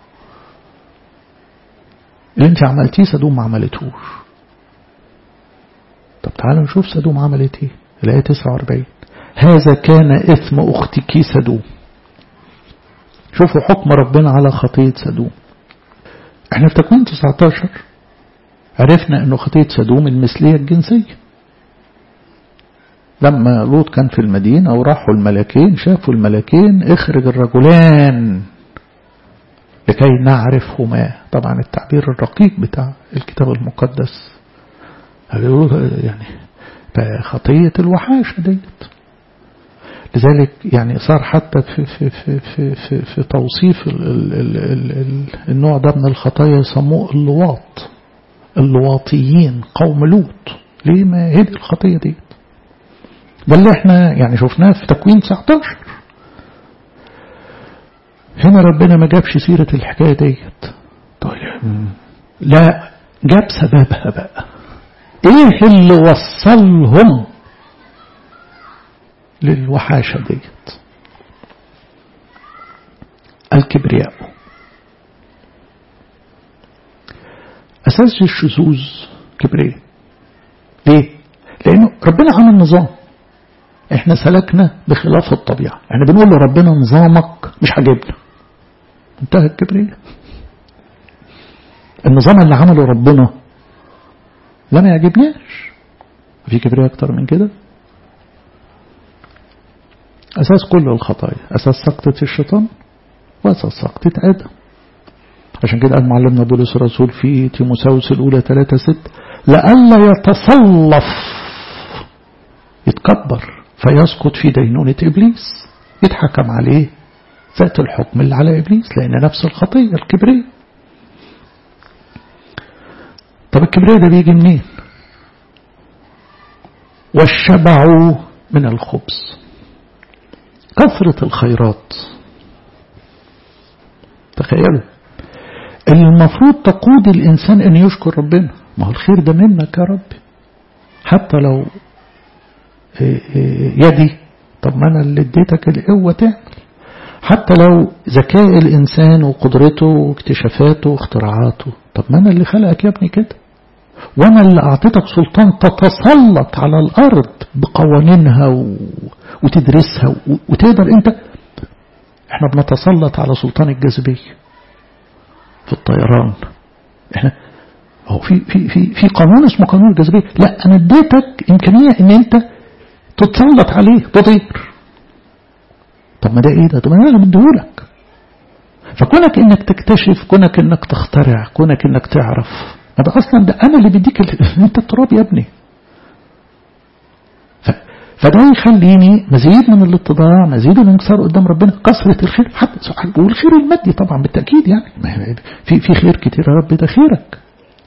اللي انت عملتيه سدوم ما عملتهوش. طب تعالوا نشوف سدوم عملت ايه. الآية 49 هذا كان إثم أختك سدوم. شوفوا حكم ربنا على خطية سدوم. احنا في تكوين 19 عرفنا انه خطية سدوم المثلية الجنسية لما لوط كان في المدينة وراحوا الملكين شافوا الملكين اخرج الرجلان لكي نعرفهما. طبعا التعبير الرقيق بتاع الكتاب المقدس يعني خطية الوحاشة ديت. لذلك يعني صار حتى في توصيف النوع ده من الخطايا يسموه اللواط، اللواطيين قوم لوط. ليه؟ ما هي دي الخطية ديت. ده اللي احنا يعني شفناه في تكوين 19. هنا ربنا ما جابش سيرة الحكاية ديت. طيب لا، جاب سببها بقى. ايه اللي وصلهم للوحاشة ديت؟ الكبرياء. أساس الشذوذ كبرياء. ليه؟ لأنه ربنا عمل نظام، احنا سلكنا بخلاف الطبيعة. احنا بنقول لربنا نظامك مش عاجبنا، انتهى الكبرياء. النظام اللي عمله ربنا لا ما يعجبناش. في كبرياء اكتر من كده؟ أساس كل الخطايا، أساس سقطة الشيطان وأساس سقطة آدم. عشان كده قال معلمنا بولس الرسول في تيموثاوس الأولى 3:6 لئلا يتصلف يتكبر فيسقط في دينونة إبليس، يتحكم عليه ذات الحكم اللي على إبليس، لأن نفس الخطية الكبرياء. طب الكبرياء ده بيجي منين؟ والشبع من الخبز. كثرة الخيرات. تخيلوا المفروض تقود الإنسان أن يشكر ربنا. ما هو الخير ده منك يا رب. حتى لو يدي، طب ما أنا اللي اديتك القوة تعمل. حتى لو ذكاء الإنسان وقدرته واكتشافاته واختراعاته، طب ما أنا اللي خلقك يا ابني كده، وأنا اللي أعطيتك سلطان تتسلط على الأرض بقوانينها وتدرسها وتقدر أنت. احنا بنتسلط على سلطان الجاذبية في الطيران. احنا هو في قانون اسمه قانون الجاذبية. لا، أنا اديتك إمكانية إن أنت تتسلط عليه تطير. طب ما ده إيه ده؟ طب أنا بديهولك. فكونك إنك تكتشف، كونك إنك تخترع، كونك إنك تعرف، هذا أصلا ده أنا اللي بديك أنت التراب يا ابني. فده يخليني مزيد من الاتضاع، مزيد من الانكسار قدام ربنا، كثرة الخير حتى والخير المادي طبعا بالتأكيد. يعني في خير كتير يا رب، ده خيرك.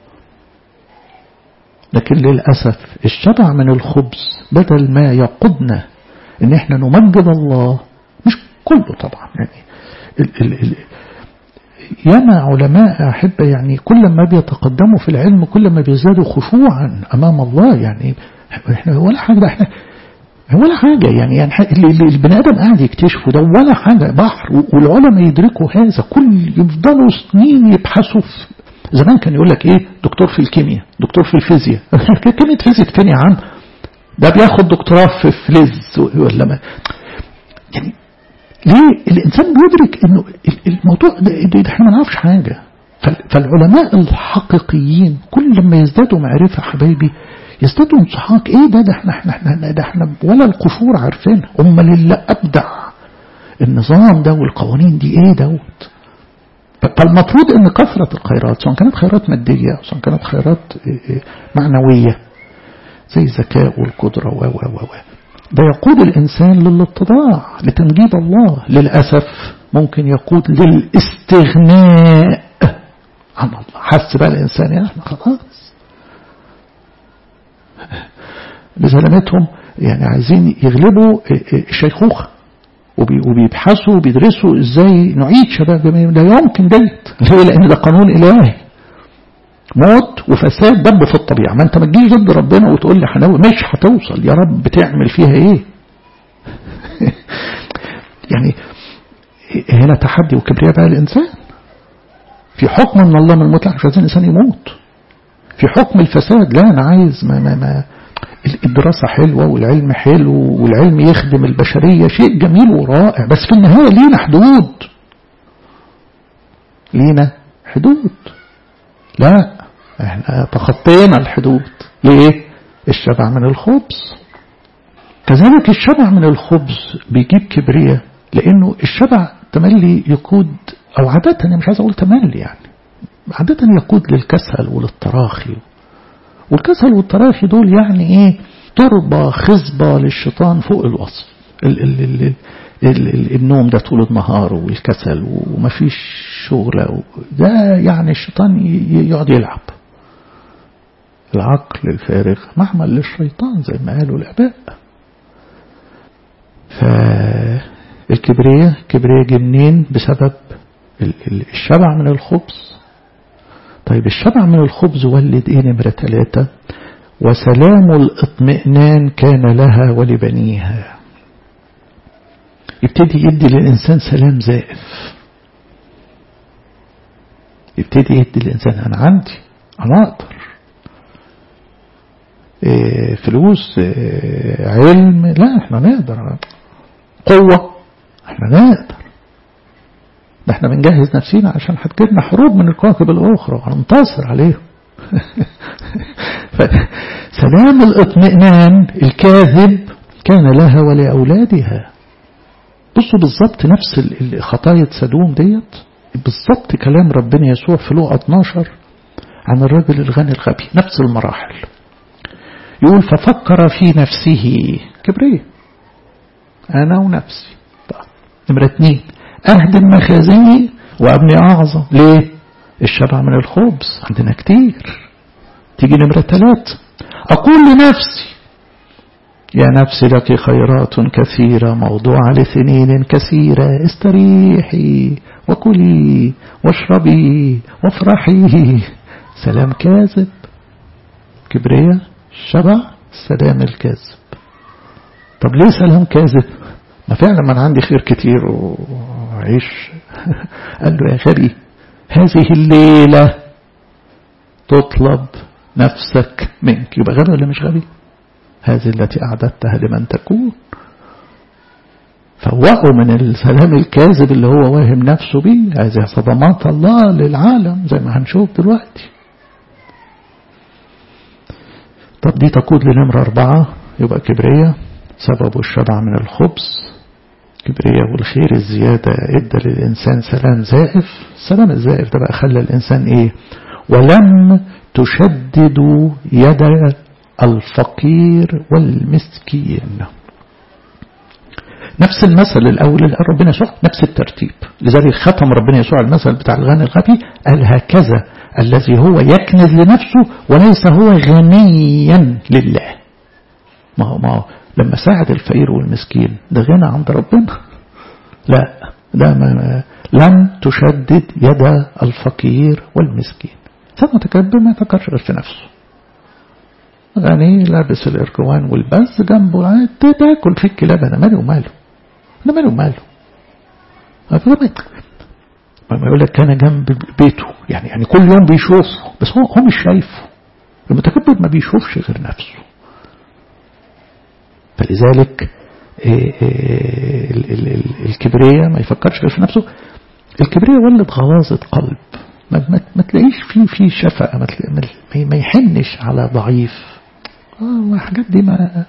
لكن للأسف الشبع من الخبز بدل ما يقودنا ان احنا نمجد الله، مش كله طبعا يعني ياما علماء أحبة يعني كل ما بيتقدموا في العلم كل ما بيزدادوا خشوعا أمام الله. يعني احنا ولا حاجة، احنا ولا حاجة يعني اللي البني آدم قاعد يكتشفه ده ولا حاجة، بحر. والعلماء يدركوا هذا، كل يفضلوا سنين يبحثوا زمان كان يقول لك ايه، دكتور في الكيمياء، دكتور في الفيزياء. كلمة فيزياء فين يا عم؟ ده بياخد دكتوراه في فلز ولا ما يعني. ليه الإنسان بيدرك إنه الموضوع ده احنا ما نعرفش حاجة. فالعلماء الحقيقيين كل ما يزدادوا معرفة حبايبي يزدادوا انصحاك. ايه ده احنا ولا القشور عارفين. امال اللي ابدع النظام ده والقوانين دي ايه دوت. فالمفروض ان كثرة الخيرات سواء كانت خيرات مادية او سواء كانت خيرات معنوية زي الذكاء والقدرة ده يقود الإنسان للاتضاع لتمجيد الله. للأسف ممكن يقود للاستغناء عن الله. حس بقى الإنسان يعني خلاص بسلامتهم، يعني عايزين يغلبوا الشيخوخة وبيبحثوا وبيدرسوا ازاي نعيد شباب جميل. لا يمكن ديت. ليه؟ لأن ده قانون إلهي، موت وفساد دب في الطبيعة. ما انت ما تجيش ضد ربنا وتقول لي حناوي، مش هتوصل يا رب. بتعمل فيها ايه؟ يعني هنا تحدي وكبرياء بقى الإنسان. في حكم من الله من الموت، مش عايزين الإنسان يموت. في حكم الفساد لا، أنا عايز ما الدراسة حلوة والعلم حلو والعلم يخدم البشرية، شيء جميل ورائع، بس في النهاية لينا حدود. لينا حدود. لا، احنا تخطينا الحدود. ليه؟ الشبع من الخبز. كذلك الشبع من الخبز بيجيب كبرية، لأنه الشبع تملي يقود، أو عادة أنا مش عايز أقول تملي يعني، عادة يقود للكسل وللتراخي. والكسل والتراخي دول يعني إيه؟ تربة خصبة للشيطان فوق الوصف. النوم ده طول النهار والكسل ومفيش شغل، ده يعني الشيطان يقعد يلعب. العقل الفارغ محمل للشيطان زي ما قالوا الآباء. فالكبرية جه منين؟ بسبب الشبع من الخبز. طيب الشبع من الخبز ولد ايه؟ نمرة 3: وسلام الاطمئنان كان لها ولبنيها. يبتدي يدي للإنسان سلام زائف، يبتدي يدي للإنسان أنا عندي، أنا أقدر، فلوس، علم، لا احنا نقدر، قوة احنا نقدر، ده احنا بنجهز نفسينا عشان هتجيلنا حروب من الكواكب الأخرى وهننتصر عليهم. فسلام الاطمئنان الكاذب كان لها ولأولادها. بصوا بالضبط نفس خطايا سدوم ديت، بالضبط كلام ربنا يسوع في لوقا 12 عن الرجل الغني الغبي، نفس المراحل. يقول ففكر في نفسه، كبرية، أنا ونفسي. نمرة 2: أهدم مخازني وأبني أعظم. ليه؟ الشبع من الخبز عندنا كتير. تيجي نمرة 3: أقول لنفسي يا نفسي لك خيرات كثيرة موضوعة لسنين كثيرة، استريحي وكلي واشربي وافرحي. سلام كاذب، كبرية، الشبع، سلام الكاذب. طب ليه سلام كاذب؟ ما فعلا من عندي خير كتير وعيش. قال له يا غبي هذه الليلة تطلب نفسك منك. يبقى غبي ولا مش غبي؟ هذه التي أعددتها لمن تكون. فوقوا من السلام الكاذب اللي هو واهم نفسه بيه. هذه صدمات الله للعالم زي ما هنشوف دلوقتي. طب دي تقود لنمرة 4. يبقى كبرية سبب الشبع من الخبز، كبرية والخير الزيادة ادى للإنسان سلام زائف. السلام الزائف ده بقى خلى الإنسان ايه؟ ولم تشددوا يد الفقير والمسكين. نفس المثل الأول اللي قال ربنا يسوع، نفس الترتيب. لذلك ختم ربنا يسوع المثل بتاع الغني الغبي، قال هكذا الذي هو يكنز لنفسه وليس هو غنيا لله. ما هو لما ساعد الفقير والمسكين ده غنى عند ربنا؟ لا، ده لم تشدد يد الفقير والمسكين. فالمتكبر ما يفكرش غير في نفسه. غني لابس الارجوان والبز جنبه تاكل في الكلاب، انا مالي وماله، انا مالي وماله. ما يقول لك كان جنب بيته، يعني كل يوم بيشوفه، بس هو مش شايفه. المتكبر ما بيشوفش غير نفسه. فلذلك الكبرية ما يفكرش غير في نفسه. الكبرية ولد غلاظة قلب، ما تلاقيش فيه شفقة، ما يحنش على ضعيف. الحاجات دي ما.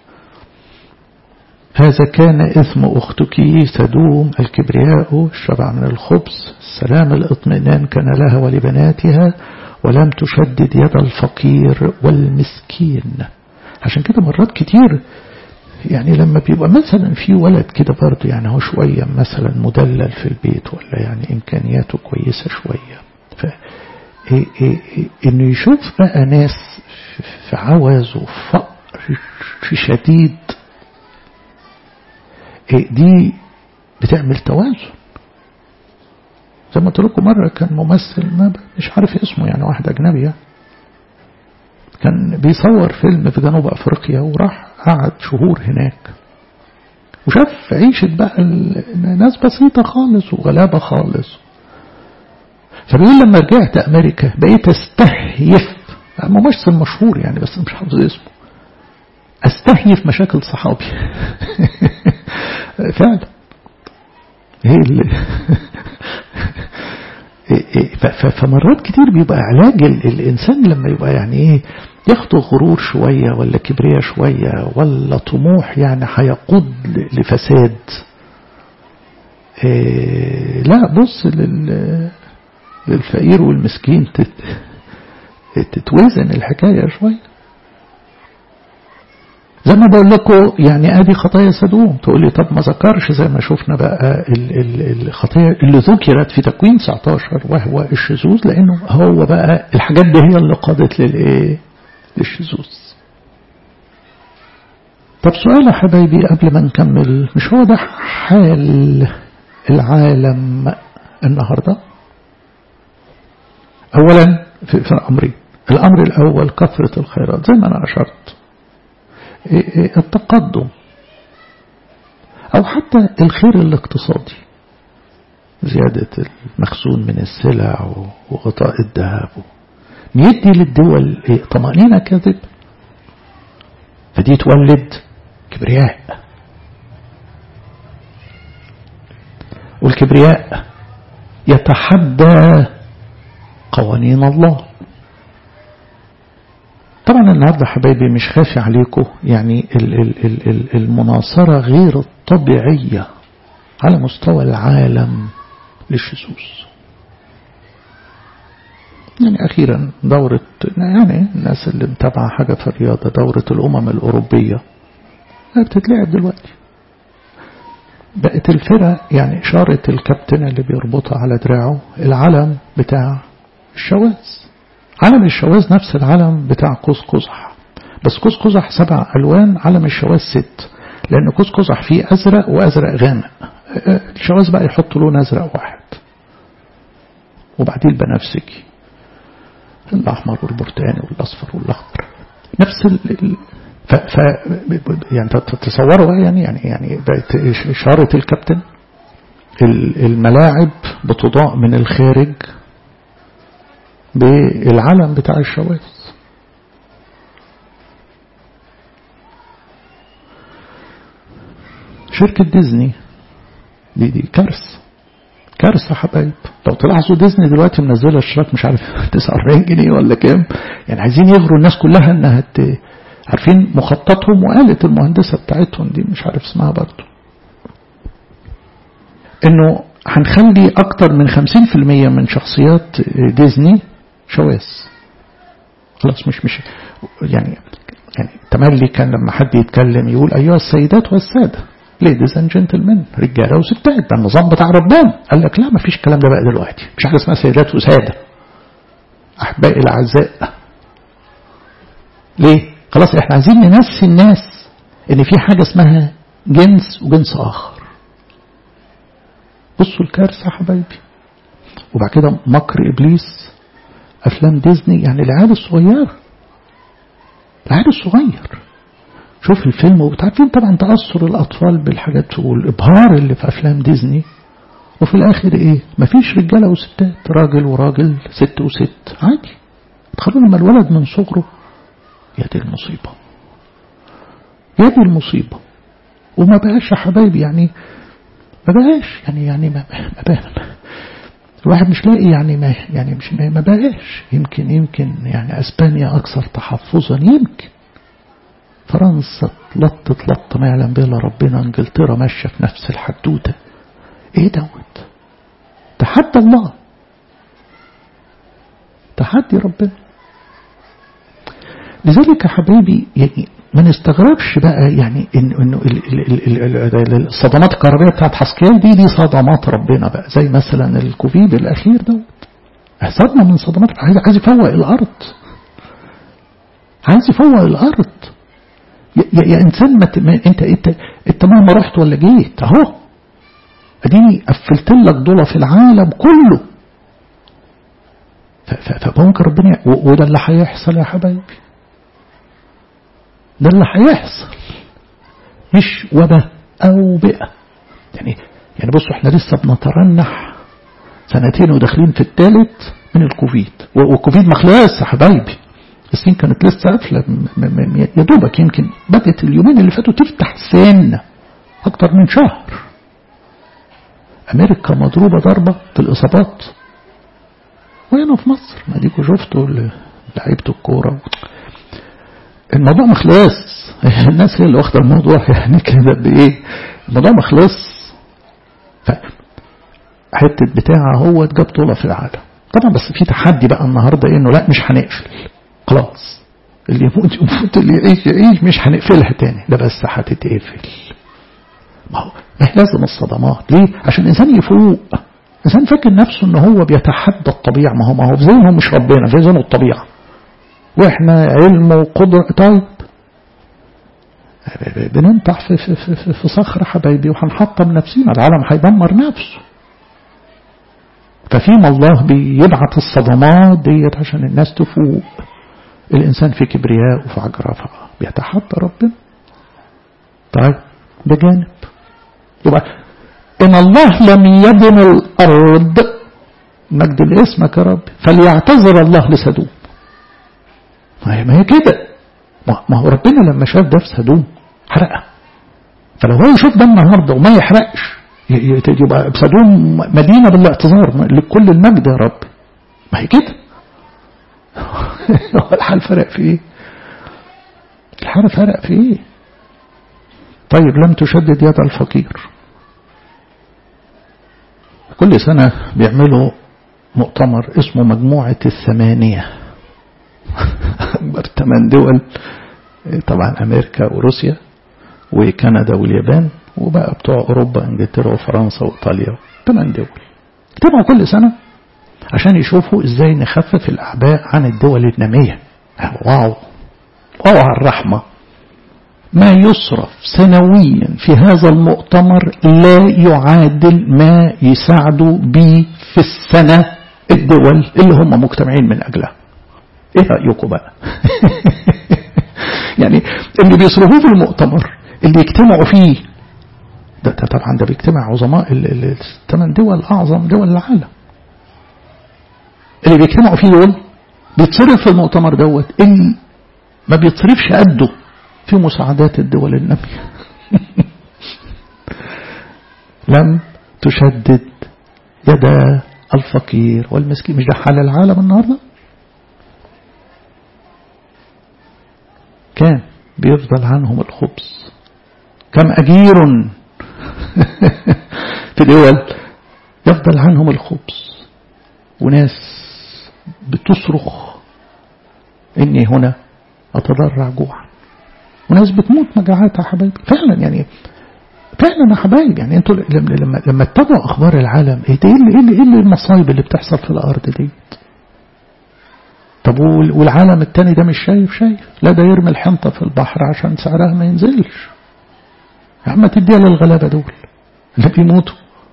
هذا كان إثم أختك سدوم، الكبرياء، الشبع من الخبز، السلام الاطمئنان كان لها ولبناتها، ولم تشدد يد الفقير والمسكين. عشان كده مرات كتير يعني لما بيبقى مثلا في ولد كده برضه يعني هو شوية مثلا مدلل في البيت، ولا يعني إمكانياته كويسة شوية، إنه يشوف بقى ناس في عوز وفقر في شديد، دي بتعمل توازن. زي ما قلت لكم مرة كان ممثل مش عارف اسمه، يعني واحد أجنبي، كان بيصور فيلم في جنوب أفريقيا وراح قعد شهور هناك وشاف عيشة بقى ناس بسيطة خالص وغلابة خالص. فبيقول لما رجعت أمريكا بقيت استهيف، ممثل مشهور يعني بس مش حافظ اسمه، استهيف مشاكل صحابي. فعلا هي اللي فمرات كتير بيبقى علاج الإنسان لما يبقى يعني ايه ياخدوا غرور شوية ولا كبرية شوية ولا طموح يعني هيقود لفساد. لا بص للفقير والمسكين تتوزن الحكاية شوية. زي ما بقول لكم يعني ادي خطايا سدوم. تقول لي طب ما ذكرش زي ما شفنا بقى الخطايا اللي ذكرت في تكوين 19 وهو الشذوذ، لانه هو بقى الحاجات دي هي اللي قادت للشذوذ. طب سؤال يا حبايبي قبل ما نكمل، مش هو ده حال العالم النهارده؟ اولا في الامرين، الامر الاول كثرة الخيرات زي ما انا اشرت، التقدم او حتى الخير الاقتصادي، زيادة المخزون من السلع وغطاء الذهب، يدي للدول طمأنينة كذب، فدي تولد كبرياء، والكبرياء يتحدى قوانين الله. طبعا النهاردة حبايبي مش خافي عليكم يعني المناصرة غير الطبيعية على مستوى العالم للشذوذ. يعني أخيرا دورة يعني الناس اللي متابعة حاجة في الرياضة، دورة الأمم الأوروبية بتتلعب دلوقتي، بقت الفرق يعني إشارة الكابتن اللي بيربطها على دراعه العلم بتاع الشواذ. علم الشواذ نفس العلم بتاع قوس قزح، بس قوس قزح 7 ألوان، علم الشواذ 6، لأن قوس قزح فيه أزرق وأزرق غامق، الشواذ بقى يحطوا لون أزرق واحد، وبعدين البنفسجي الأحمر والبرتقاني والأصفر والأخضر نفس يعني تتصوروا يعني بقت إشارة الكابتن. الملاعب بتضاء من الخارج بالعلم بتاع الشواذ. شركة ديزني دي كارثة حبايب. لو تلاحظوا ديزني دلوقتي منزلة اشتراك مش عارف 49 جنيه ولا كام، يعني عايزين يغروا الناس كلها انها عارفين مخططهم، وقالت المهندسة بتاعتهم دي مش عارف اسمها برضو انه هنخلي اكتر من 50% من شخصيات ديزني شواذ. خلاص مش يعني تملي كان لما حد يتكلم يقول ايها السيدات والسادة، ladies and gentlemen، رجاله وستات، ده النظام بتاع ربنا. قال لك لا مفيش الكلام ده بقى دلوقتي، مش حاجه اسمها سيدات وساده. احبائي الاعزاء، ليه؟ خلاص احنا عايزين ننسي الناس ان في حاجه اسمها جنس وجنس اخر. بصوا الكارثه يا حبايبي. وبعد كده مكر ابليس، افلام ديزني يعني العيال الصغير، العيال الصغير شوف الفيلم. وبتعرفين طبعا تأثر الأطفال بالحاجات والإبهار اللي في أفلام ديزني، وفي الآخر إيه؟ مفيش رجالة وستات، راجل وراجل، ست وست، عادي. تخلوا لما الولد من صغره، يا دي المصيبة، يا دي المصيبة. وما بقاش يا حبايبي يعني ما بقاش يعني ما الواحد مش لاقي يعني مش ما بقاش. يمكن يعني أسبانيا أكثر تحفظا، يمكن فرنسا لط ما يعلم بها الا ربنا، انجلترا ماشيه في نفس الحدوته. ايه دوت؟ تحدى الله، تحدي ربنا. لذلك يا حبايبي يعني ما نستغربش بقى يعني انه الصدمات الكهربائيه بتاعت حسكيال دي صدمات ربنا بقى، زي مثلا الكوفيد الاخير دوت، صدمه من صدمات. عايز يفوق الارض، عايز يفوق الارض. يا إنسان انت مهما رحت ولا جيت اهو اديني قفلت لك دولة في العالم كله. فممكن ربنا وده اللي هيحصل يا حبايبي، ده اللي هيحصل، مش وباء او بيئة. يعني بصوا احنا لسه بنترنح 2 وداخلين في الثالث من الكوفيد، والكوفيد ما خلصش يا حبايبي. الصين كانت لسه قافلة يا دوبك، يمكن بدأت اليومين اللي فاتوا تفتح سنة أكتر من شهر. أمريكا مضروبة ضربة في الإصابات، وهنا في مصر ما ديكوا شفتوا لعيبة الكورة الموضوع مخلص. الناس هي اللي واخده الموضوع يعني كده بايه، الموضوع مخلص. حته بتاعه هو جاب طولة في العالم طبعا. بس في تحدي بقى النهارده انه لا مش هنقفل خلاص، اللي يموت يموت، اللي يعيش يعيش، مش هنقفلها تاني، ده بس هتتقفل. ما هو لازم الصدمات. ليه؟ عشان الانسان يفوق. الانسان فاكر نفسه ان هو بيتحدى الطبيعه. ما هو في ذهنه مش ربنا، في ذهنه الطبيعه، واحنا علم وقدره. طيب بننطح في صخره حبايبي وهنحطم نفسينا، العالم هيدمر نفسه. ففيما الله بيبعت الصدمات ديت عشان الناس تفوق. الإنسان في كبرياء وفي عجرفة بيتحدى ربنا. طيب ده جانب. يبقى إن الله لم يبن الأرض، مجد لاسمك يا رب، فليعتذر الله لسدوم. ما هي كده. ما هو ربنا لما شاف ده في سدوم حرقها. فلو هو يشوف ده النهارده وما يحرقش، يبقى سدوم مدينة بالاعتذار لكل المجد يا رب. ما هي كده. الحال فرق في ايه؟ الحال فرق في ايه؟ طيب لم تشدد يد الفقير. كل سنة بيعملوا مؤتمر اسمه مجموعة الثمانية. أكبر 8 دول طبعا أمريكا وروسيا وكندا واليابان، وبقى بتوع أوروبا إنجلترا وفرنسا وإيطاليا. 8 دول اجتمعوا كل سنة عشان يشوفوا إزاي نخفف الأعباء عن الدول النامية. واو على الرحمة. ما يصرف سنويا في هذا المؤتمر لا يعادل ما يساعدوا به في السنة الدول اللي هم مجتمعين من أجلها. إيه رأيكم بقى؟ يعني اللي بيصرفوه في المؤتمر اللي يجتمعوا فيه ده طبعا ده بيجتمع عظماء 8 دول أعظم دول العالم. اللي بيجتمعوا فيه دول بيتصرف في المؤتمر دوت اللي ما بيتصرفش قده في مساعدات الدول النامية. لم تشدد يد الفقير والمسكين. مش ده حال العالم النهارده؟ كان بيفضل عنهم الخبز. كم أجير في دول يفضل عنهم الخبز، وناس بتصرخ إني هنا أتضرع جوعا، وناس بتموت مجاعات يا حبايبي. فعلا يعني فعلا يا حبايبي. يعني انتوا لما تتابعوا أخبار العالم ايه المصايب اللي بتحصل في الأرض دي. طب والعالم التاني ده مش شايف؟ لا ده يرمي الحنطة في البحر عشان سعرها ما ينزلش. يا عم تديها للغلابة دول اللي بيموتوا.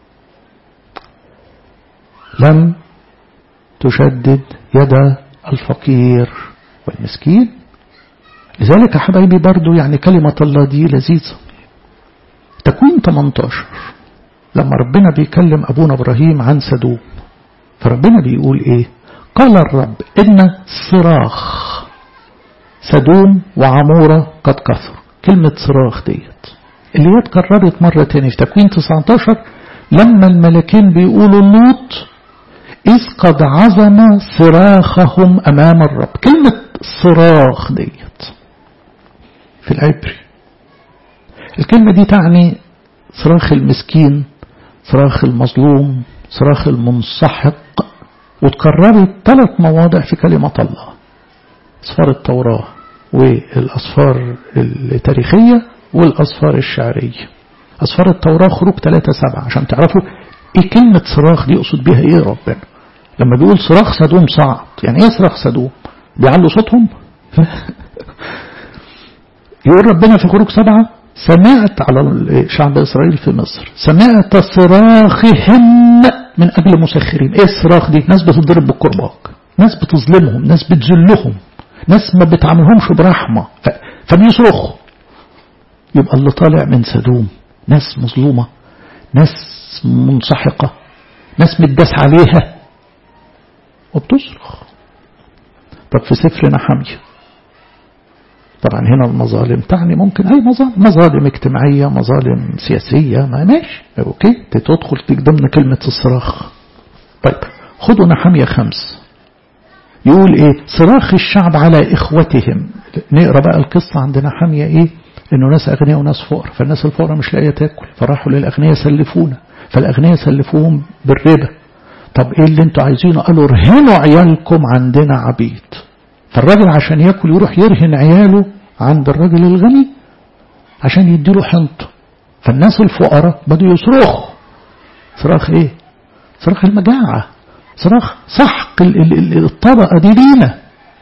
لم تشدد يد الفقير والمسكين. لذلك يا حبايبي برضو يعني كلمة الله دي لذيذة. تكوين 18 لما ربنا بيكلم أبونا إبراهيم عن سدوم، فربنا بيقول إيه؟ قال الرب إن صراخ سدوم وعمورة قد كثر. كلمة صراخ ديت اللي هي اتكررت مرة تاني في تكوين 19 لما الملكين بيقولوا لوط إذ قد عظم صراخهم أمام الرب. كلمة صراخ ديت في العبري الكلمة دي تعني صراخ المسكين، صراخ المظلوم، صراخ المنسحق. وتكررت 3 مواضع في كلمة الله: أسفار التوراة والأسفار التاريخية والأسفار الشعرية. أسفار التوراة خروج 3:7 عشان تعرفوا إيه كلمة صراخ دي يقصد بها إيه ربنا. لما بيقول صراخ سدوم صعد، يعني إيه صراخ سدوم؟ بيعلوا صوتهم؟ يقول ربنا في خروج 7 سمعت على شعب إسرائيل في مصر، سمعت صراخهم من أجل مسخرين. إيه الصراخ دي؟ ناس بتضرب بالكرباج، ناس بتظلمهم، ناس بتذلهم، ناس ما بتعاملهمش برحمة فبيصرخوا. يبقى اللي طالع من سدوم ناس مظلومة، ناس منسحقة، ناس متداس عليها وبتصرخ. طب في سفر نحمية طبعا هنا المظالم تعني ممكن أي مظالم اجتماعية، مظالم سياسية، ما ماشي اوكي تدخل ضمن كلمة الصراخ. طيب خدوا نحمية 5 يقول ايه؟ صراخ الشعب على اخوتهم. نقرأ بقى القصة عندنا حامية ايه؟ انه ناس اغنياء وناس فقراء، فالناس الفقراء مش لاقيه تاكل، فراحوا للاغنياء سلفونا، فالاغنياء سلفوهم بالربا. طب ايه اللي انتوا عايزينه؟ قالوا ارهنوا عيالكم عندنا عبيد. فالراجل عشان ياكل يروح يرهن عياله عند الراجل الغني عشان يديله حنطه. فالناس الفقراء بدوا يصرخوا. صراخ ايه؟ صراخ المجاعة، صراخ سحق الطبقة دي لينا.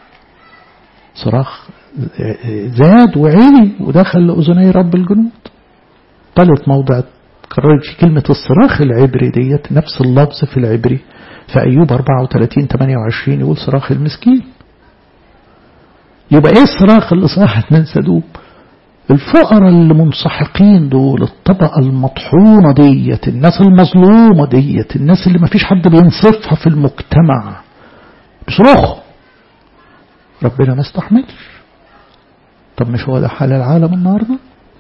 صراخ زاد وعلي ودخل لأذني رب الجنود. ثالث موضع كررت في كلمة الصراخ العبري ديت نفس اللفظ في العبري في أيوب 34-28 يقول صراخ المسكين. يبقى ايه الصراخ اللي صاحت من سدوم؟ الفقراء اللي منسحقين دول، الطبقة المطحونة ديت، الناس المظلومة ديت، الناس اللي ما فيش حد بينصفها في المجتمع بصراخ. ربنا ما استحملش. طب مش هو ده حال العالم النهاردة؟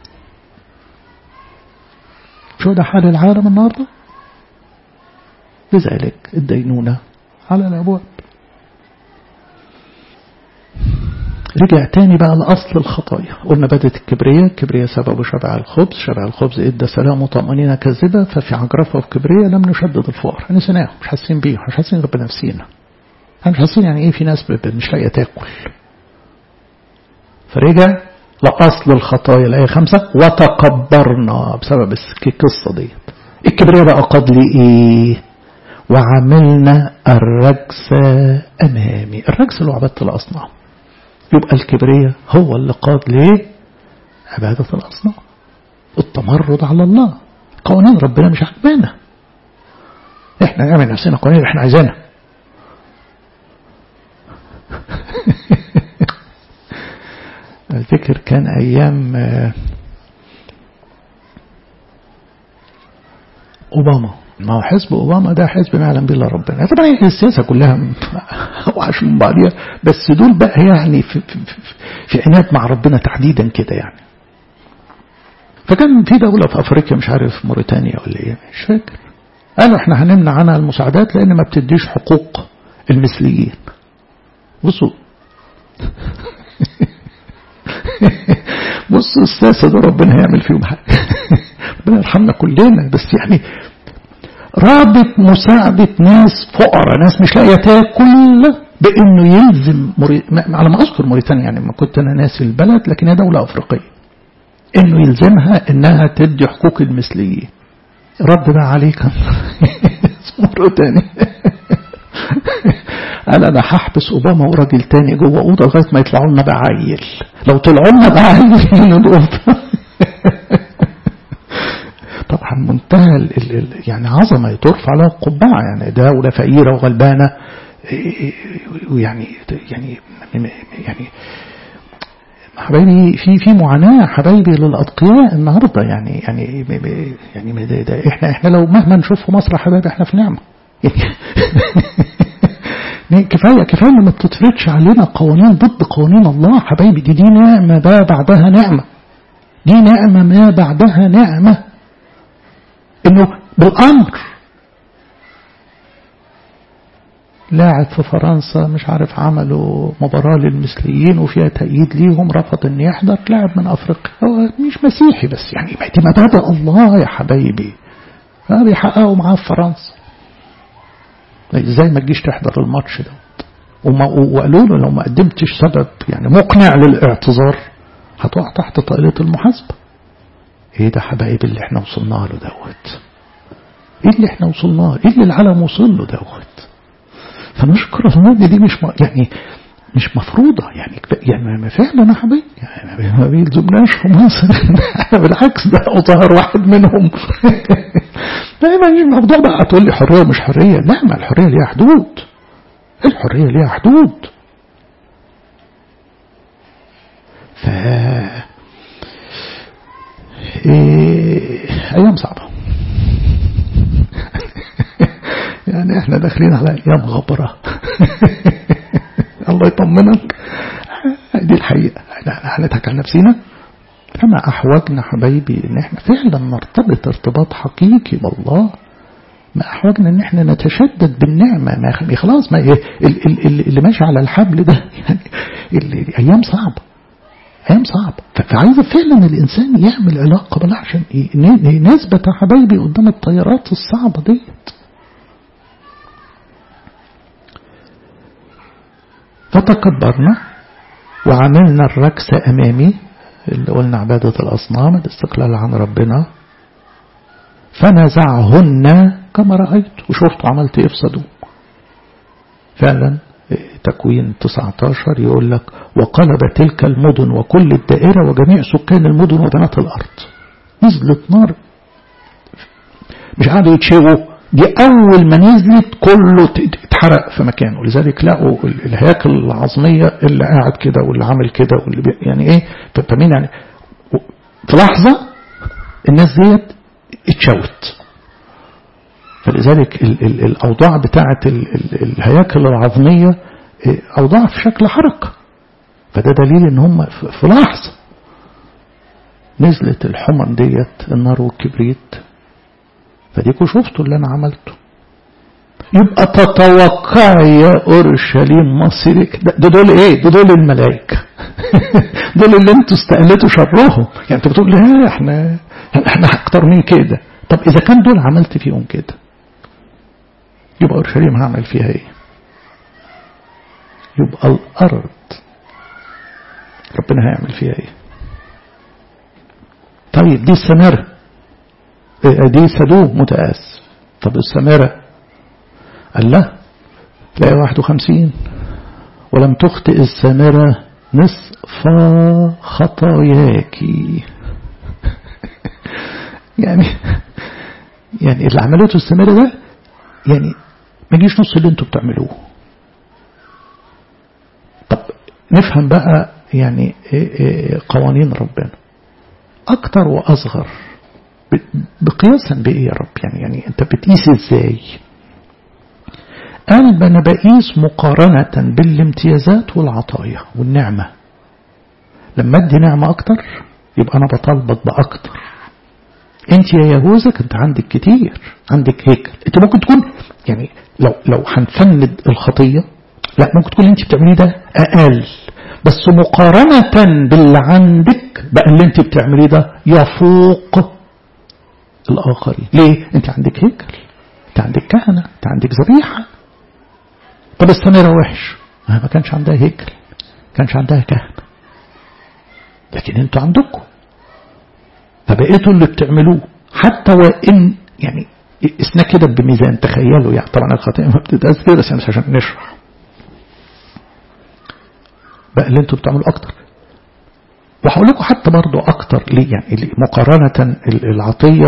مش هو ده حال العالم النهاردة؟ لذلك الدينونة على الأبواب. رجع تاني بقى لأصل الخطايا. قلنا بدت الكبرياء سبب شبع الخبز إدى سلام وطمأنينة كذبة، ففي عجرفة وكبرياء لم نشدد الفقر. نسيناهم، مش حاسين بيه، مش حاسين غير بنفسينا. مش حاسين يعني ايه في ناس مش لاقيه تاكل. فرجع لأصل الخطايا الآية 5 وتكبرنا بسبب القصة ديت. الكبرياء بقى قد لإيه؟ وعملنا الرجس أمامي. الرجس اللي هو عبادة الأصنام. يبقى الكبرياء هو اللي قاد ليه؟ عبادة الأصنام، التمرد على الله. قوانين ربنا مش عجبانا، احنا نعمل نفسنا قوانين احنا عايزينها. الفكر كان أيام أوباما. ما هو حزب أوباما ده حزب ما يعلم به إلا ربنا. طبعا السياسة كلها وعش من بعضها، بس دول بقى يعني في عناد مع ربنا تحديدا كده يعني. فكان في دولة في أفريقيا مش عارف موريتانيا ولا إيه مش فاكر، قالوا إحنا هنمنع عنها المساعدات لأن ما بتديش حقوق المثليين. بصوا بصوا الساسة ده ربنا هيعمل فيهم حاجة. ربنا يرحمنا كلنا، بس يعني رابط مساعدة ناس فقراء، ناس مش لاقيه تاكل، بانه يلزم على ما اذكر موريتانيا، يعني ما كنت انا ناسي البلد لكن هي دولة افريقية، انه يلزمها انها تدي حقوق المثليين. رد بقى عليه كان موريتانيا قال انا هحبس اوباما وراجل تاني جوه اوضه لغايه ما يطلعوا لنا بعيل. لو طلعوا لنا بعيل من الاوضه طبعا منتهى يعني عظمه ترفع عليها القبعه، يعني دوله فقيره وغلبانه يعني حبايبي في معاناه حبايبي للاتقياء النهارده. يعني ده احنا لو مهما نشوف في مصر حبايبي احنا في نعمه. كفاية ما بتتفرضش علينا قوانين ضد قوانين الله حبايبي. دي نعمة ما بعدها نعمة، دي نعمة ما بعدها نعمة، انه بالامر. لاعب في فرنسا مش عارف عملوا مباراة للمثليين وفيها تأييد ليهم، رفض ان يحضر، لاعب من افريقيا، هو مش مسيحي بس يعني دي مبادئ الله يا حبايبي، بيحققوا معاه في فرنسا. ازاي ما تجيش تحضر الماتش ده؟ وقالوا له لو ما قدمتش سبب يعني مقنع للاعتذار هتقع تحت طائلة المحاسبة. ايه ده حبايب اللي احنا وصلنا له دوت؟ ايه اللي احنا وصلنا له؟ ايه اللي العالم وصل له دوت؟ فنشكر الله دي مش مفروضة يعني فعلا يا حبايبي يعني ما بيلزمناش في مصر. بالعكس ده أظهر واحد منهم. ما الموضوع بقى تقول لي حرية ومش حرية، لا، ما الحرية ليها حدود، الحرية ليها حدود. أيام صعبة يعني احنا داخلين على أيام غبرة. الله يطمنك، دي الحقيقة. احنا هنضحك على نفسنا؟ كما أحوجنا حبايبي ان احنا فعلا نرتبط ارتباط حقيقي بالله، ما أحوجنا ان احنا نتشدد بالنعمة. ما خلاص، ما اللي ماشي على الحبل ده يعني ايام صعبة، ايام صعبة. فعايز فعلا الانسان يعمل علاقة بالله عشان نثبت يا حبايبي قدام الطيارات الصعبة ديت. فتكبرنا وعملنا الركس امامي، اللي قلنا عبادة الاصنام، الاستقلال عن ربنا. فنزعهن كما رأيت، وشفت عملت ايه في صدوم. فعلا تكوين 19 يقول لك وقلب تلك المدن وكل الدائرة وجميع سكان المدن وبنات الأرض. نزلت نار، مش قاعدوا يتشيروا، دي أول ما نزلت كله اتحرق في مكانه. لذلك لقوا الهياكل العظمية اللي قاعد كده واللي عامل كده واللي يعني ايه، فمين يعني في لحظة الناس ديت اتشوت. فلذلك الأوضاع بتاعة الهياكل العظمية أوضاع في شكل حركة. فده دليل ان هم في لحظة نزلت الحمم ديت النار والكبريت. فديكوا شفتوا اللي انا عملته. يبقى تتوقع يا أورشليم مصيرك. ده دول ايه؟ ده دول الملائكة. دول اللي انتوا استقلتوا شرهم. يعني انتوا بتقول لا احنا اكتر من كده. طب اذا كان دول عملت فيهم كده، يبقى أورشليم هعمل فيها ايه؟ يبقى الأرض ربنا هيعمل فيها ايه؟ طيب دي السامرة، دي سدوم متأسف. طب السامرة قال لا، تلاقي 51 ولم تخطئ السامرة نصف خطاياك. يعني اللي عملته السامرة ده يعني ما يجيش نص اللي انتوا بتعملوه. طب نفهم بقى يعني قوانين ربنا اكتر واصغر بقياسا بايه يا رب؟ يعني انت بتقيس ازاي؟ قال انا بقيس مقارنة بالامتيازات والعطايا والنعمة. لما ادي نعمة اكتر يبقى انا بطالبك باكتر. انت يا يهوذا كنت عندك كتير، عندك هيكل، انت ممكن تكون يعني لو هنفند الخطية لا ممكن تكون انت بتعمليه ده اقل، بس مقارنة باللي عندك بقى اللي انت بتعمليه ده يفوق الآخرين. ليه؟ انت عندك هيكل، انت عندك كهنة، انت عندك ذبيحة. طب السامرة وحش، ما كانش عندها هيكل، ما كانش عندها كهنة، لكن انتوا عندكم. فبقيتوا اللي بتعملوه حتى وإن يعني اسمها كده بميزان. تخيلوا يعني طبعا الخطيئة ما بتتقاس كده، بس عشان نشرح بقى اللي انتوا بتعملوا اكتر. وهقول لكم حتى برضو اكتر ليه، يعني مقارنة العطية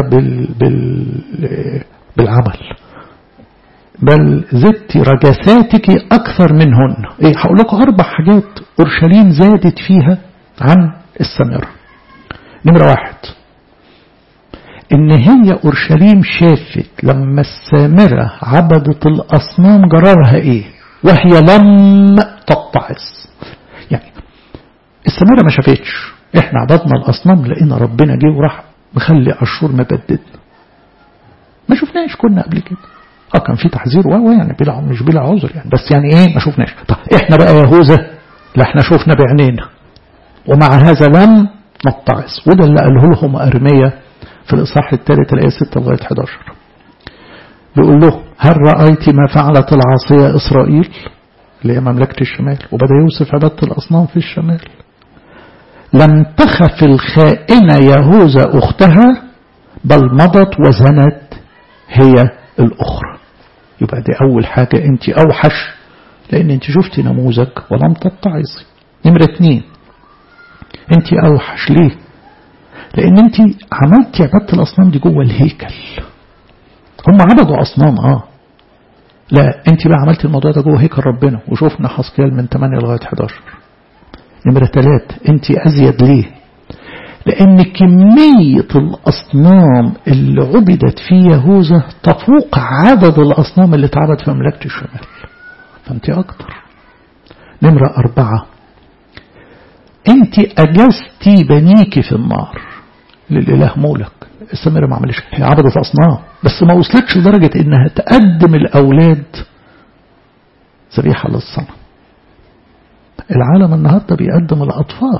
بالعمل. بل زدت رجساتك اكثر منهن. ايه هقول لكم 4 حاجات اورشليم زادت فيها عن السامرة. نمرة 1 ان هي اورشليم شافت لما السامرة عبدت الاصنام جرارها ايه، وهي لم تتعظ. يعني السامرة ما شافتش احنا عبدنا الاصنام لقينا ربنا جه وراح مخلي اشور مبددنا. ما شفناش كنا قبل كده. كان في تحذير يعني بلا مش بلا عذر يعني، بس يعني ايه ما شفناش. طب احنا بقى يهوذا لا احنا شفنا بعينينا ومع هذا لم نتعظ. وده اللي قاله لهم أرميا في الإصحاح 3 الآية 6 لغاية 11. بيقول له هل رأيت ما فعلت العاصية إسرائيل اللي هي مملكة الشمال؟ وبدأ يوصف عبادة الأصنام في الشمال. لم تخف الخائنة يهوذا أختها بل مضت وزنت هي الأخرى. يبقى دي أول حاجة، أنت أوحش لأن أنت شفتي نموذج ولم تتعظي. نمرة 2 أنت أوحش ليه؟ لأن أنت عملتي عبادة الأصنام دي جوه الهيكل. هم عبدوا أصنام لا أنت بقى عملتي الموضوع ده جوه هيكل ربنا، وشوفنا حسقيال من 8 لغاية 11. نمرة 3 أنت أزيد ليه؟ لأن كمية الأصنام اللي عبدت في يهوذا تفوق عدد الأصنام اللي اتعبد في مملكة الشمال، فأنت أكتر. نمرة 4 أنت أجزتي بنيك في النار للإله مولك. السامرة ما عملش، هي عبدت أصنام بس ما وصلتش لدرجة إنها تقدم الأولاد ذبيحة للصنم. العالم النهاردة بيقدم الأطفال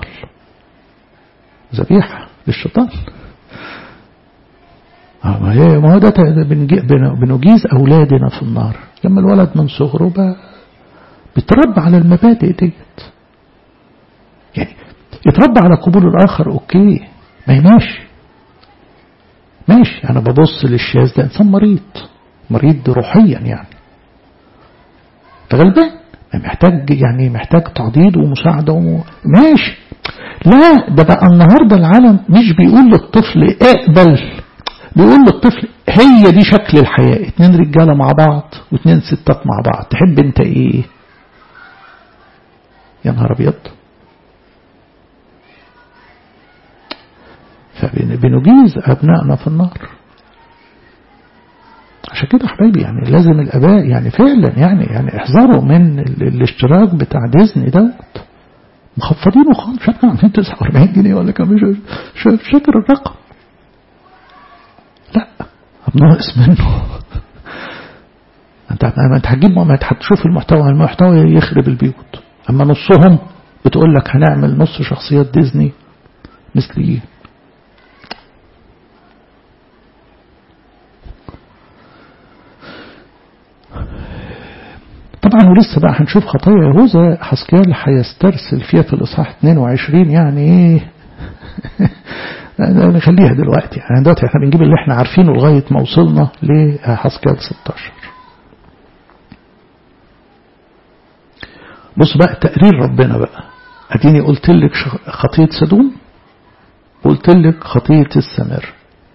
ذبيحة للشيطان. ما هو ده بنجيز أولادنا في النار. لما الولد من صغره بيتربى على المبادئ ديت، يعني يتربى على قبول الآخر أوكي ما ماشي. أنا ببص للشاذ ده إنسان مريض روحيا يعني، فغلبان محتاج تعضيد ومساعدة ماشي. لا ده بقى النهاردة العالم مش بيقول للطفل اقبل، بيقول للطفل هي دي شكل الحياة، 2 رجالة مع بعض و2 ستات مع بعض، تحب انت ايه؟ يا نهار ابيض. فبنجيز ابنائنا في النار. عشان كده حبايبي يعني لازم الاباء يعني فعلا يعني احذروا من الاشتراك بتاع ديزني دوت، مخفضينه خالص. مش عارف عاملين 49 جنيه ولا كام، مش فاكر الرقم. لا ناقص منه. انت هتجيب ما هتشوف المحتوى يخرب البيوت. اما نصهم بتقول لك هنعمل نص شخصيات ديزني مثليين. طبعا ولسه بقى هنشوف خطايا يهوذا حسقيال هيسترسل فيها في الإصحاح 22 يعني ايه. نخليها دلوقتي يعني دلوقتي احنا بنجيب اللي احنا عارفينه لغاية ما وصلنا لحسقيال 16. بص بقى تقرير ربنا بقى. اديني قلت لك خطية سدوم، وقلت لك خطية السامرة،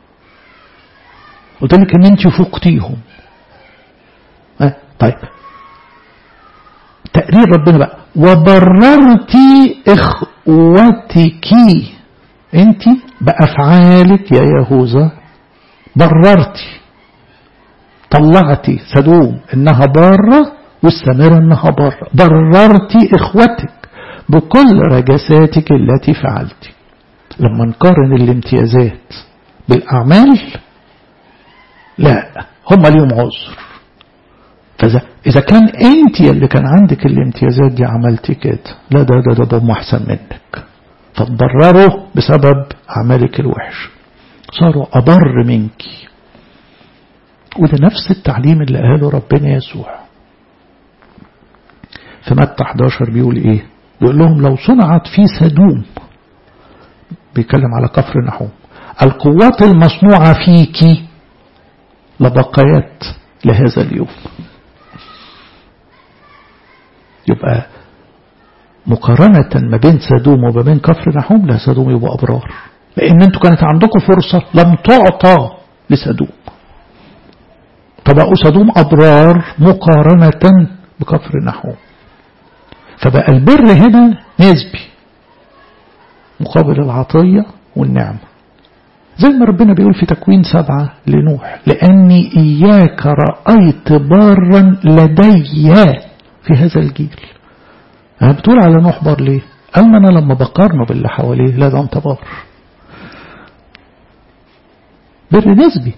قلت لك ان انت فوقتيهم. طيب تقرير ربنا بقى، وبررتي اخوتك. انت بأفعالك يا يهوذا بررتي، طلعتي سدوم انها بارة والسامرة انها بارة. بررتي اخوتك بكل رجساتك التي فعلتي. لما نقارن الامتيازات بالاعمال لا هم ليهم عذر. فإذا كان انت اللي كان عندك الامتيازات دي عملتي كده، لا ده هم احسن منك، فتبرروا بسبب اعمالك الوحش، صاروا أبر منك. وده نفس التعليم اللي قاله ربنا يسوع في متى 11. بيقول ايه؟ بيقول لهم لو صنعت في سدوم، بيتكلم على كفر نحوم، القوات المصنوعة فيك لبقيت لهذا اليوم. يبقى مقارنة ما بين سدوم وما بين كفر نحوم، لا سدوم يبقى أبرار، لأن انتوا كانت عندكم فرصة لم تعطى لسدوم، فبقوا سدوم أبرار مقارنة بكفر نحوم. فبقى البر هنا نسبي مقابل العطية والنعمة، زي ما ربنا بيقول في تكوين 7 لنوح: لأني إياك رأيت بارا لدي في هذا الجيل. أنا بتقول على نوح بار ليه؟ قال ما أنا لما بقارنه باللي حواليه لا ده أنت بار. بر نسبي.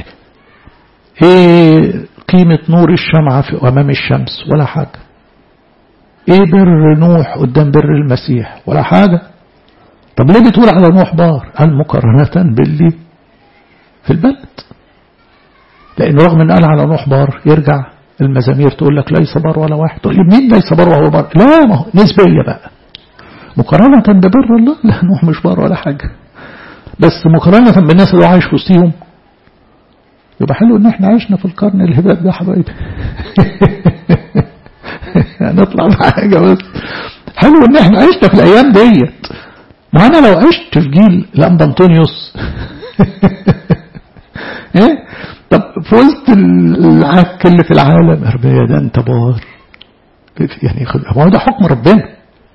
ايه قيمة نور الشمعة في أمام الشمس؟ ولا حاجة. ايه بر نوح قدام بر المسيح؟ ولا حاجة. طب ليه بتقول على نوح بار؟ قال مقارنة باللي في البلد. لأن رغم ان قال على نوح بار، يرجع المزامير تقول لك ليس بار ولا واحد. تقول لي منين ليس بار وهو بار؟ لا ما هو نسبية بقى. مقارنة ببر الله لا نوح مش بار ولا حاجة، بس مقارنة بالناس اللي عايش وسطيهم يبقى حلو ان احنا عشنا في القرن الهباب ده حبايبي. هنطلع بحاجة بس حلو ان احنا عشنا في الايام ديت. ما انا لو عشت في جيل الانبا انطونيوس ايه طب في وسط العك اللي في العالم اربية ده انت بار يعني. هو ده حكم ربنا.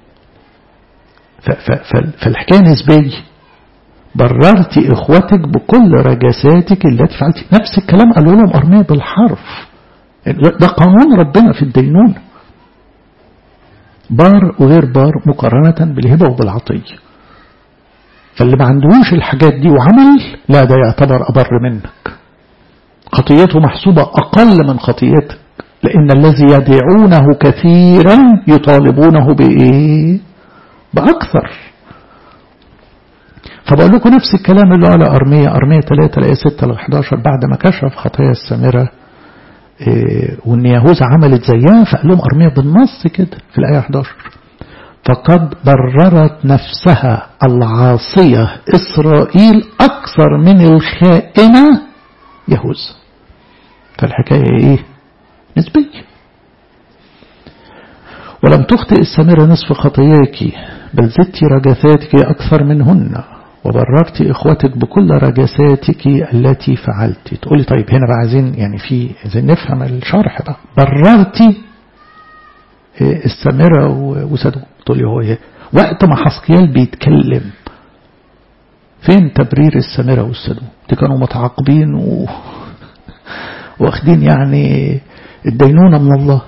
فالحكاية نسبية. بررت إخوتك بكل رجساتك التي فعلت. نفس الكلام قالوا لهم أرمية بالحرف. ده قانون ربنا في الدينون. بار وغير بار مقارنة بالهبة وبالعطية. فاللي ما عندهوش الحاجات دي وعمل، لا ده يعتبر أبر منك، خطيته محسوبة أقل من خطيتك، لأن الذي يدعونه كثيرا يطالبونه بإيه؟ بأكثر. فبقول لكم نفس الكلام اللي قال أرمية 3 الآية 6 ل 11 بعد ما كشف خطايا السامرة وإن يهوذا عملت زيها، فقال لهم أرمية بالنص كده في الآية 11: فقد بررت نفسها العاصية إسرائيل أكثر من الخائنة يهوذا. فالحكاية إيه؟ نسبية. ولم تخطئ السامرة نصف خطاياك، بل زدت رجساتك أكثر منهن، وبررت إخوتك بكل رجساتك التي فعلت. تقولي طيب هنا بقى عايزين يعني عايزين نفهم الشرح بقى. بررتي السامرة وسدوم. تقولي هو ايه؟ وقت ما حسقيال بيتكلم فين تبرير السامرة والسدوم؟ دي كانوا متعاقبين واخدين يعني الدينونة من الله.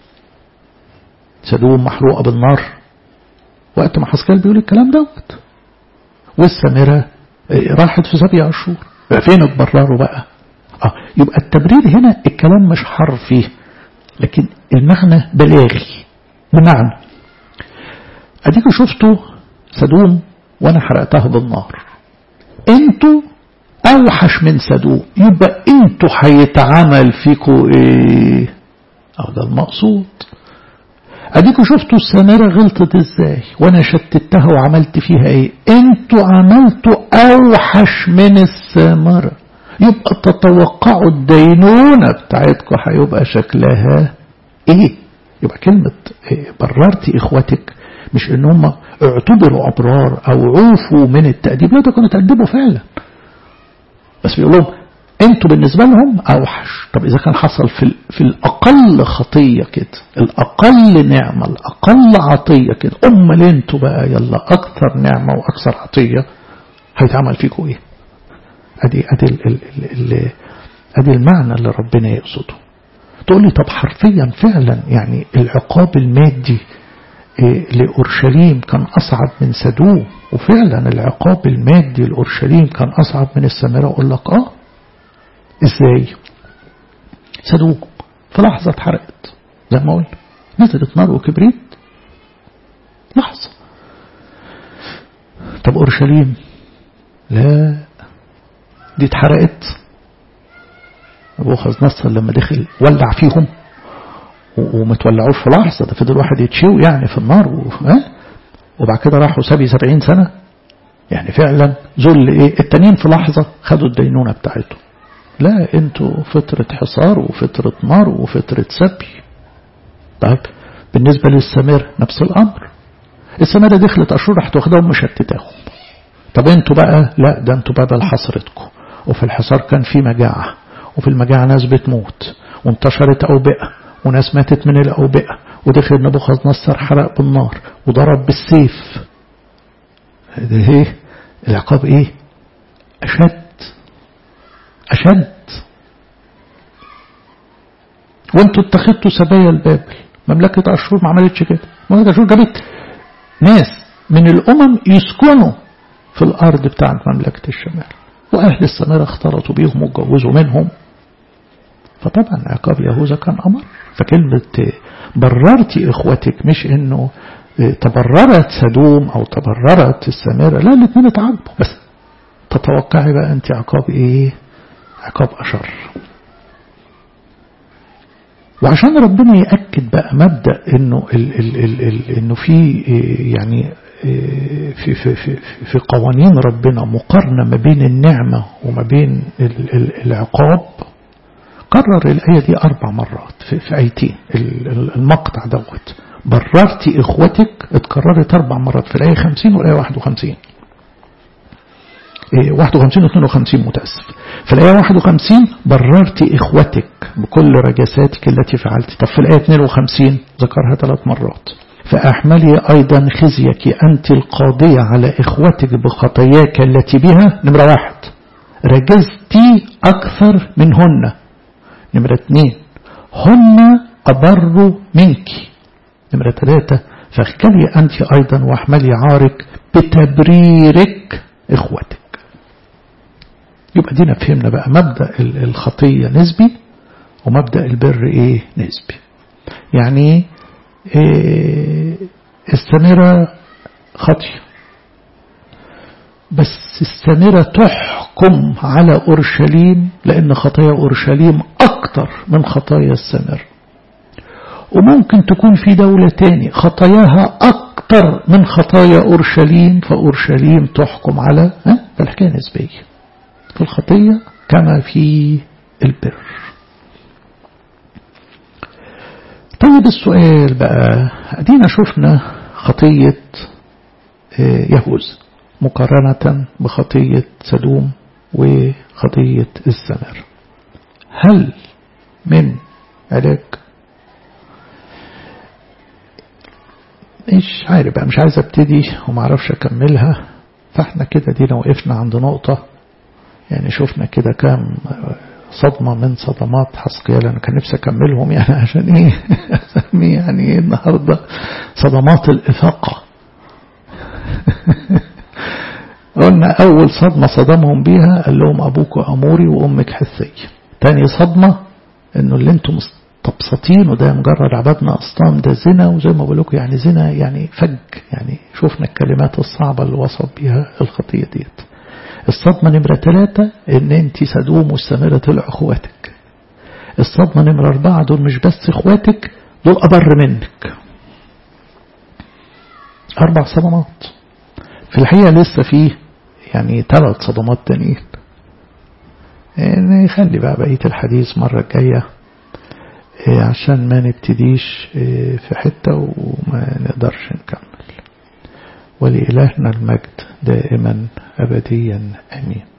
سدوم محروقة بالنار وقت ما حسقيال بيقول الكلام دوت، والسامرة راحت في 7 أشهر. فين اتبرروا بقى؟ يبقى التبرير هنا الكلام مش حرفي، لكن المعنى بلاغي. بمعنى اديكوا شفتوا سدوم وانا حرقتها بالنار، انتوا اوحش من سدوم، يبقى انتوا هيتعمل فيكوا ايه؟ ده المقصود. اديكوا شفتوا السامرة غلطت ازاي وانا شتتها وعملت فيها ايه؟ انتوا عملتوا اوحش من السامرة، يبقى تتوقعوا الدينونة بتاعتكم هيبقى شكلها ايه؟ يبقى كلمة بررتي اخوتك مش ان هم اعتبروا ابرار او عوفوا من التأديب، لا ده كانوا تأدبوا فعلا، بس بيقول لهم انتوا بالنسبة لهم اوحش. طب اذا كان حصل في الاقل خطية كده، الاقل نعمة، الاقل عطية كده، امال انتوا بقى يلا اكثر نعمة واكثر عطية هيتعمل فيكم ايه؟ ادي المعنى اللي ربنا يقصده. تقول لي طب حرفيا فعلا يعني العقاب المادي لأورشليم كان أصعب من سدوم، وفعلا العقاب المادي لأورشليم كان أصعب من السامرة. أقول لك إزاي؟ سدوم في لحظة اتحرقت زي ما قلنا، نزلت نار وكبريت لحظة. طب أورشليم لا، دي اتحرقت. نبوخذ نصر لما دخل ولع فيهم ومتولعوش في لحظة، ده فضل واحد يتشوي يعني في النار وبعد كده راحوا 70 سنة، يعني فعلا ذل ايه. التانيين في لحظة خدوا الدينونة بتاعته. لا انتوا فترة حصار وفترة نار وفترة سبي. طيب بالنسبة للسامرة نفس الامر، السامرة دخلت اشهر راحت واخداهم مشتتاهم. طب انتوا بقى لا، ده انتوا بدل حصرتكم، وفي الحصار كان في مجاعة، وفي المجاعة ناس بتموت وانتشرت أوبئة وناس ماتت من الأوبئة، ودخل نبوخذ نصر حرق بالنار وضرب بالسيف. ده ايه العقاب؟ ايه أشد. وانتوا اتخذتوا سبايا البابل. مملكة أشور ما عملتش كده. مملكة أشور جابت ناس من الأمم يسكنوا في الأرض بتاعت مملكة الشمال، وأهل السامرة اختلطوا بيهم واتجوزوا منهم. فطبعا عقاب يهوذا كان أمر. فكلمة بررتي إخوتك مش إنه تبررت سدوم أو تبررت السامرة، لا، الاثنين اتعاقبوا، بس تتوقعي بقى أنت عقاب إيه؟ عقاب أشر. وعشان ربنا يأكد بقى مبدأ إنه في يعني في قوانين ربنا مقارنة ما بين النعمة وما بين العقاب، قرر الآية دي 4 مرات في آيتين. المقطع دوت بررتي إخوتك اتكررت 4 مرات في الآية 50 والآية 51. 51 و 52 متأسف. في الآية 51 بررتي إخوتك بكل رجساتك التي فعلت. طب في الآية 52 ذكرها 3 مرات. فأحملي أيضا خزيك أنت القاضية على إخوتك بخطاياك التي بها. نمرة 1 رجزتي أكثر منهن. نمرة 2 هن أبر منك. نمرة 3 فاخجلي أنت أيضا واحملي عارك بتبريرك إخوتك. يبقى دينا فهمنا بقى مبدأ الخطية نسبي ومبدأ البر إيه نسبي. يعني السامرة خطية، بس السامرة تحكم على أورشليم لأن خطايا أورشليم أكتر من خطايا السامرة. وممكن تكون في دولة تاني خطاياها أكتر من خطايا أورشليم، فأورشليم تحكم على الحكاية نسبية في الخطية كما في البر. طيب السؤال بقى، أدينا شفنا خطية يهوذا مقارنة بخطية سدوم وخطية السامرة، هل من علاج؟ مش عارف بقى، مش عايز ابتدي ومعرفش اكملها. فاحنا كده دينا وقفنا عند نقطة، يعني شفنا كده كام صدمة من صدمات حسقيال. انا كان نفسي اكملهم يعني عشان ايه اسمي يعني ايه النهاردة صدمات الافاقة. قلنا اول صدمة صدمهم بيها قال لهم ابوك اموري وامك حثية. تاني صدمة انه اللي انتم مستبسطين وده مجرد عبادنا اصنام ده زنا، وزي ما بقول لكم يعني زنا يعني فج. يعني شوفنا الكلمات الصعبة اللي وصف بيها الخطية ديت. الصدمة نمرة 3 ان انت سدوم والسامرة طلعوا اخواتك. الصدمة نمرة 4 دول مش بس اخواتك، دول أبر منك. 4 صدمات. في الحقيقة لسه فيه يعني 3 صدمات تانيين. نخلي بقى بقية الحديث مرة الجاية عشان ما نبتديش في حتة وما نقدرش نكمل. ولإلهنا المجد دائما أبديا آمين.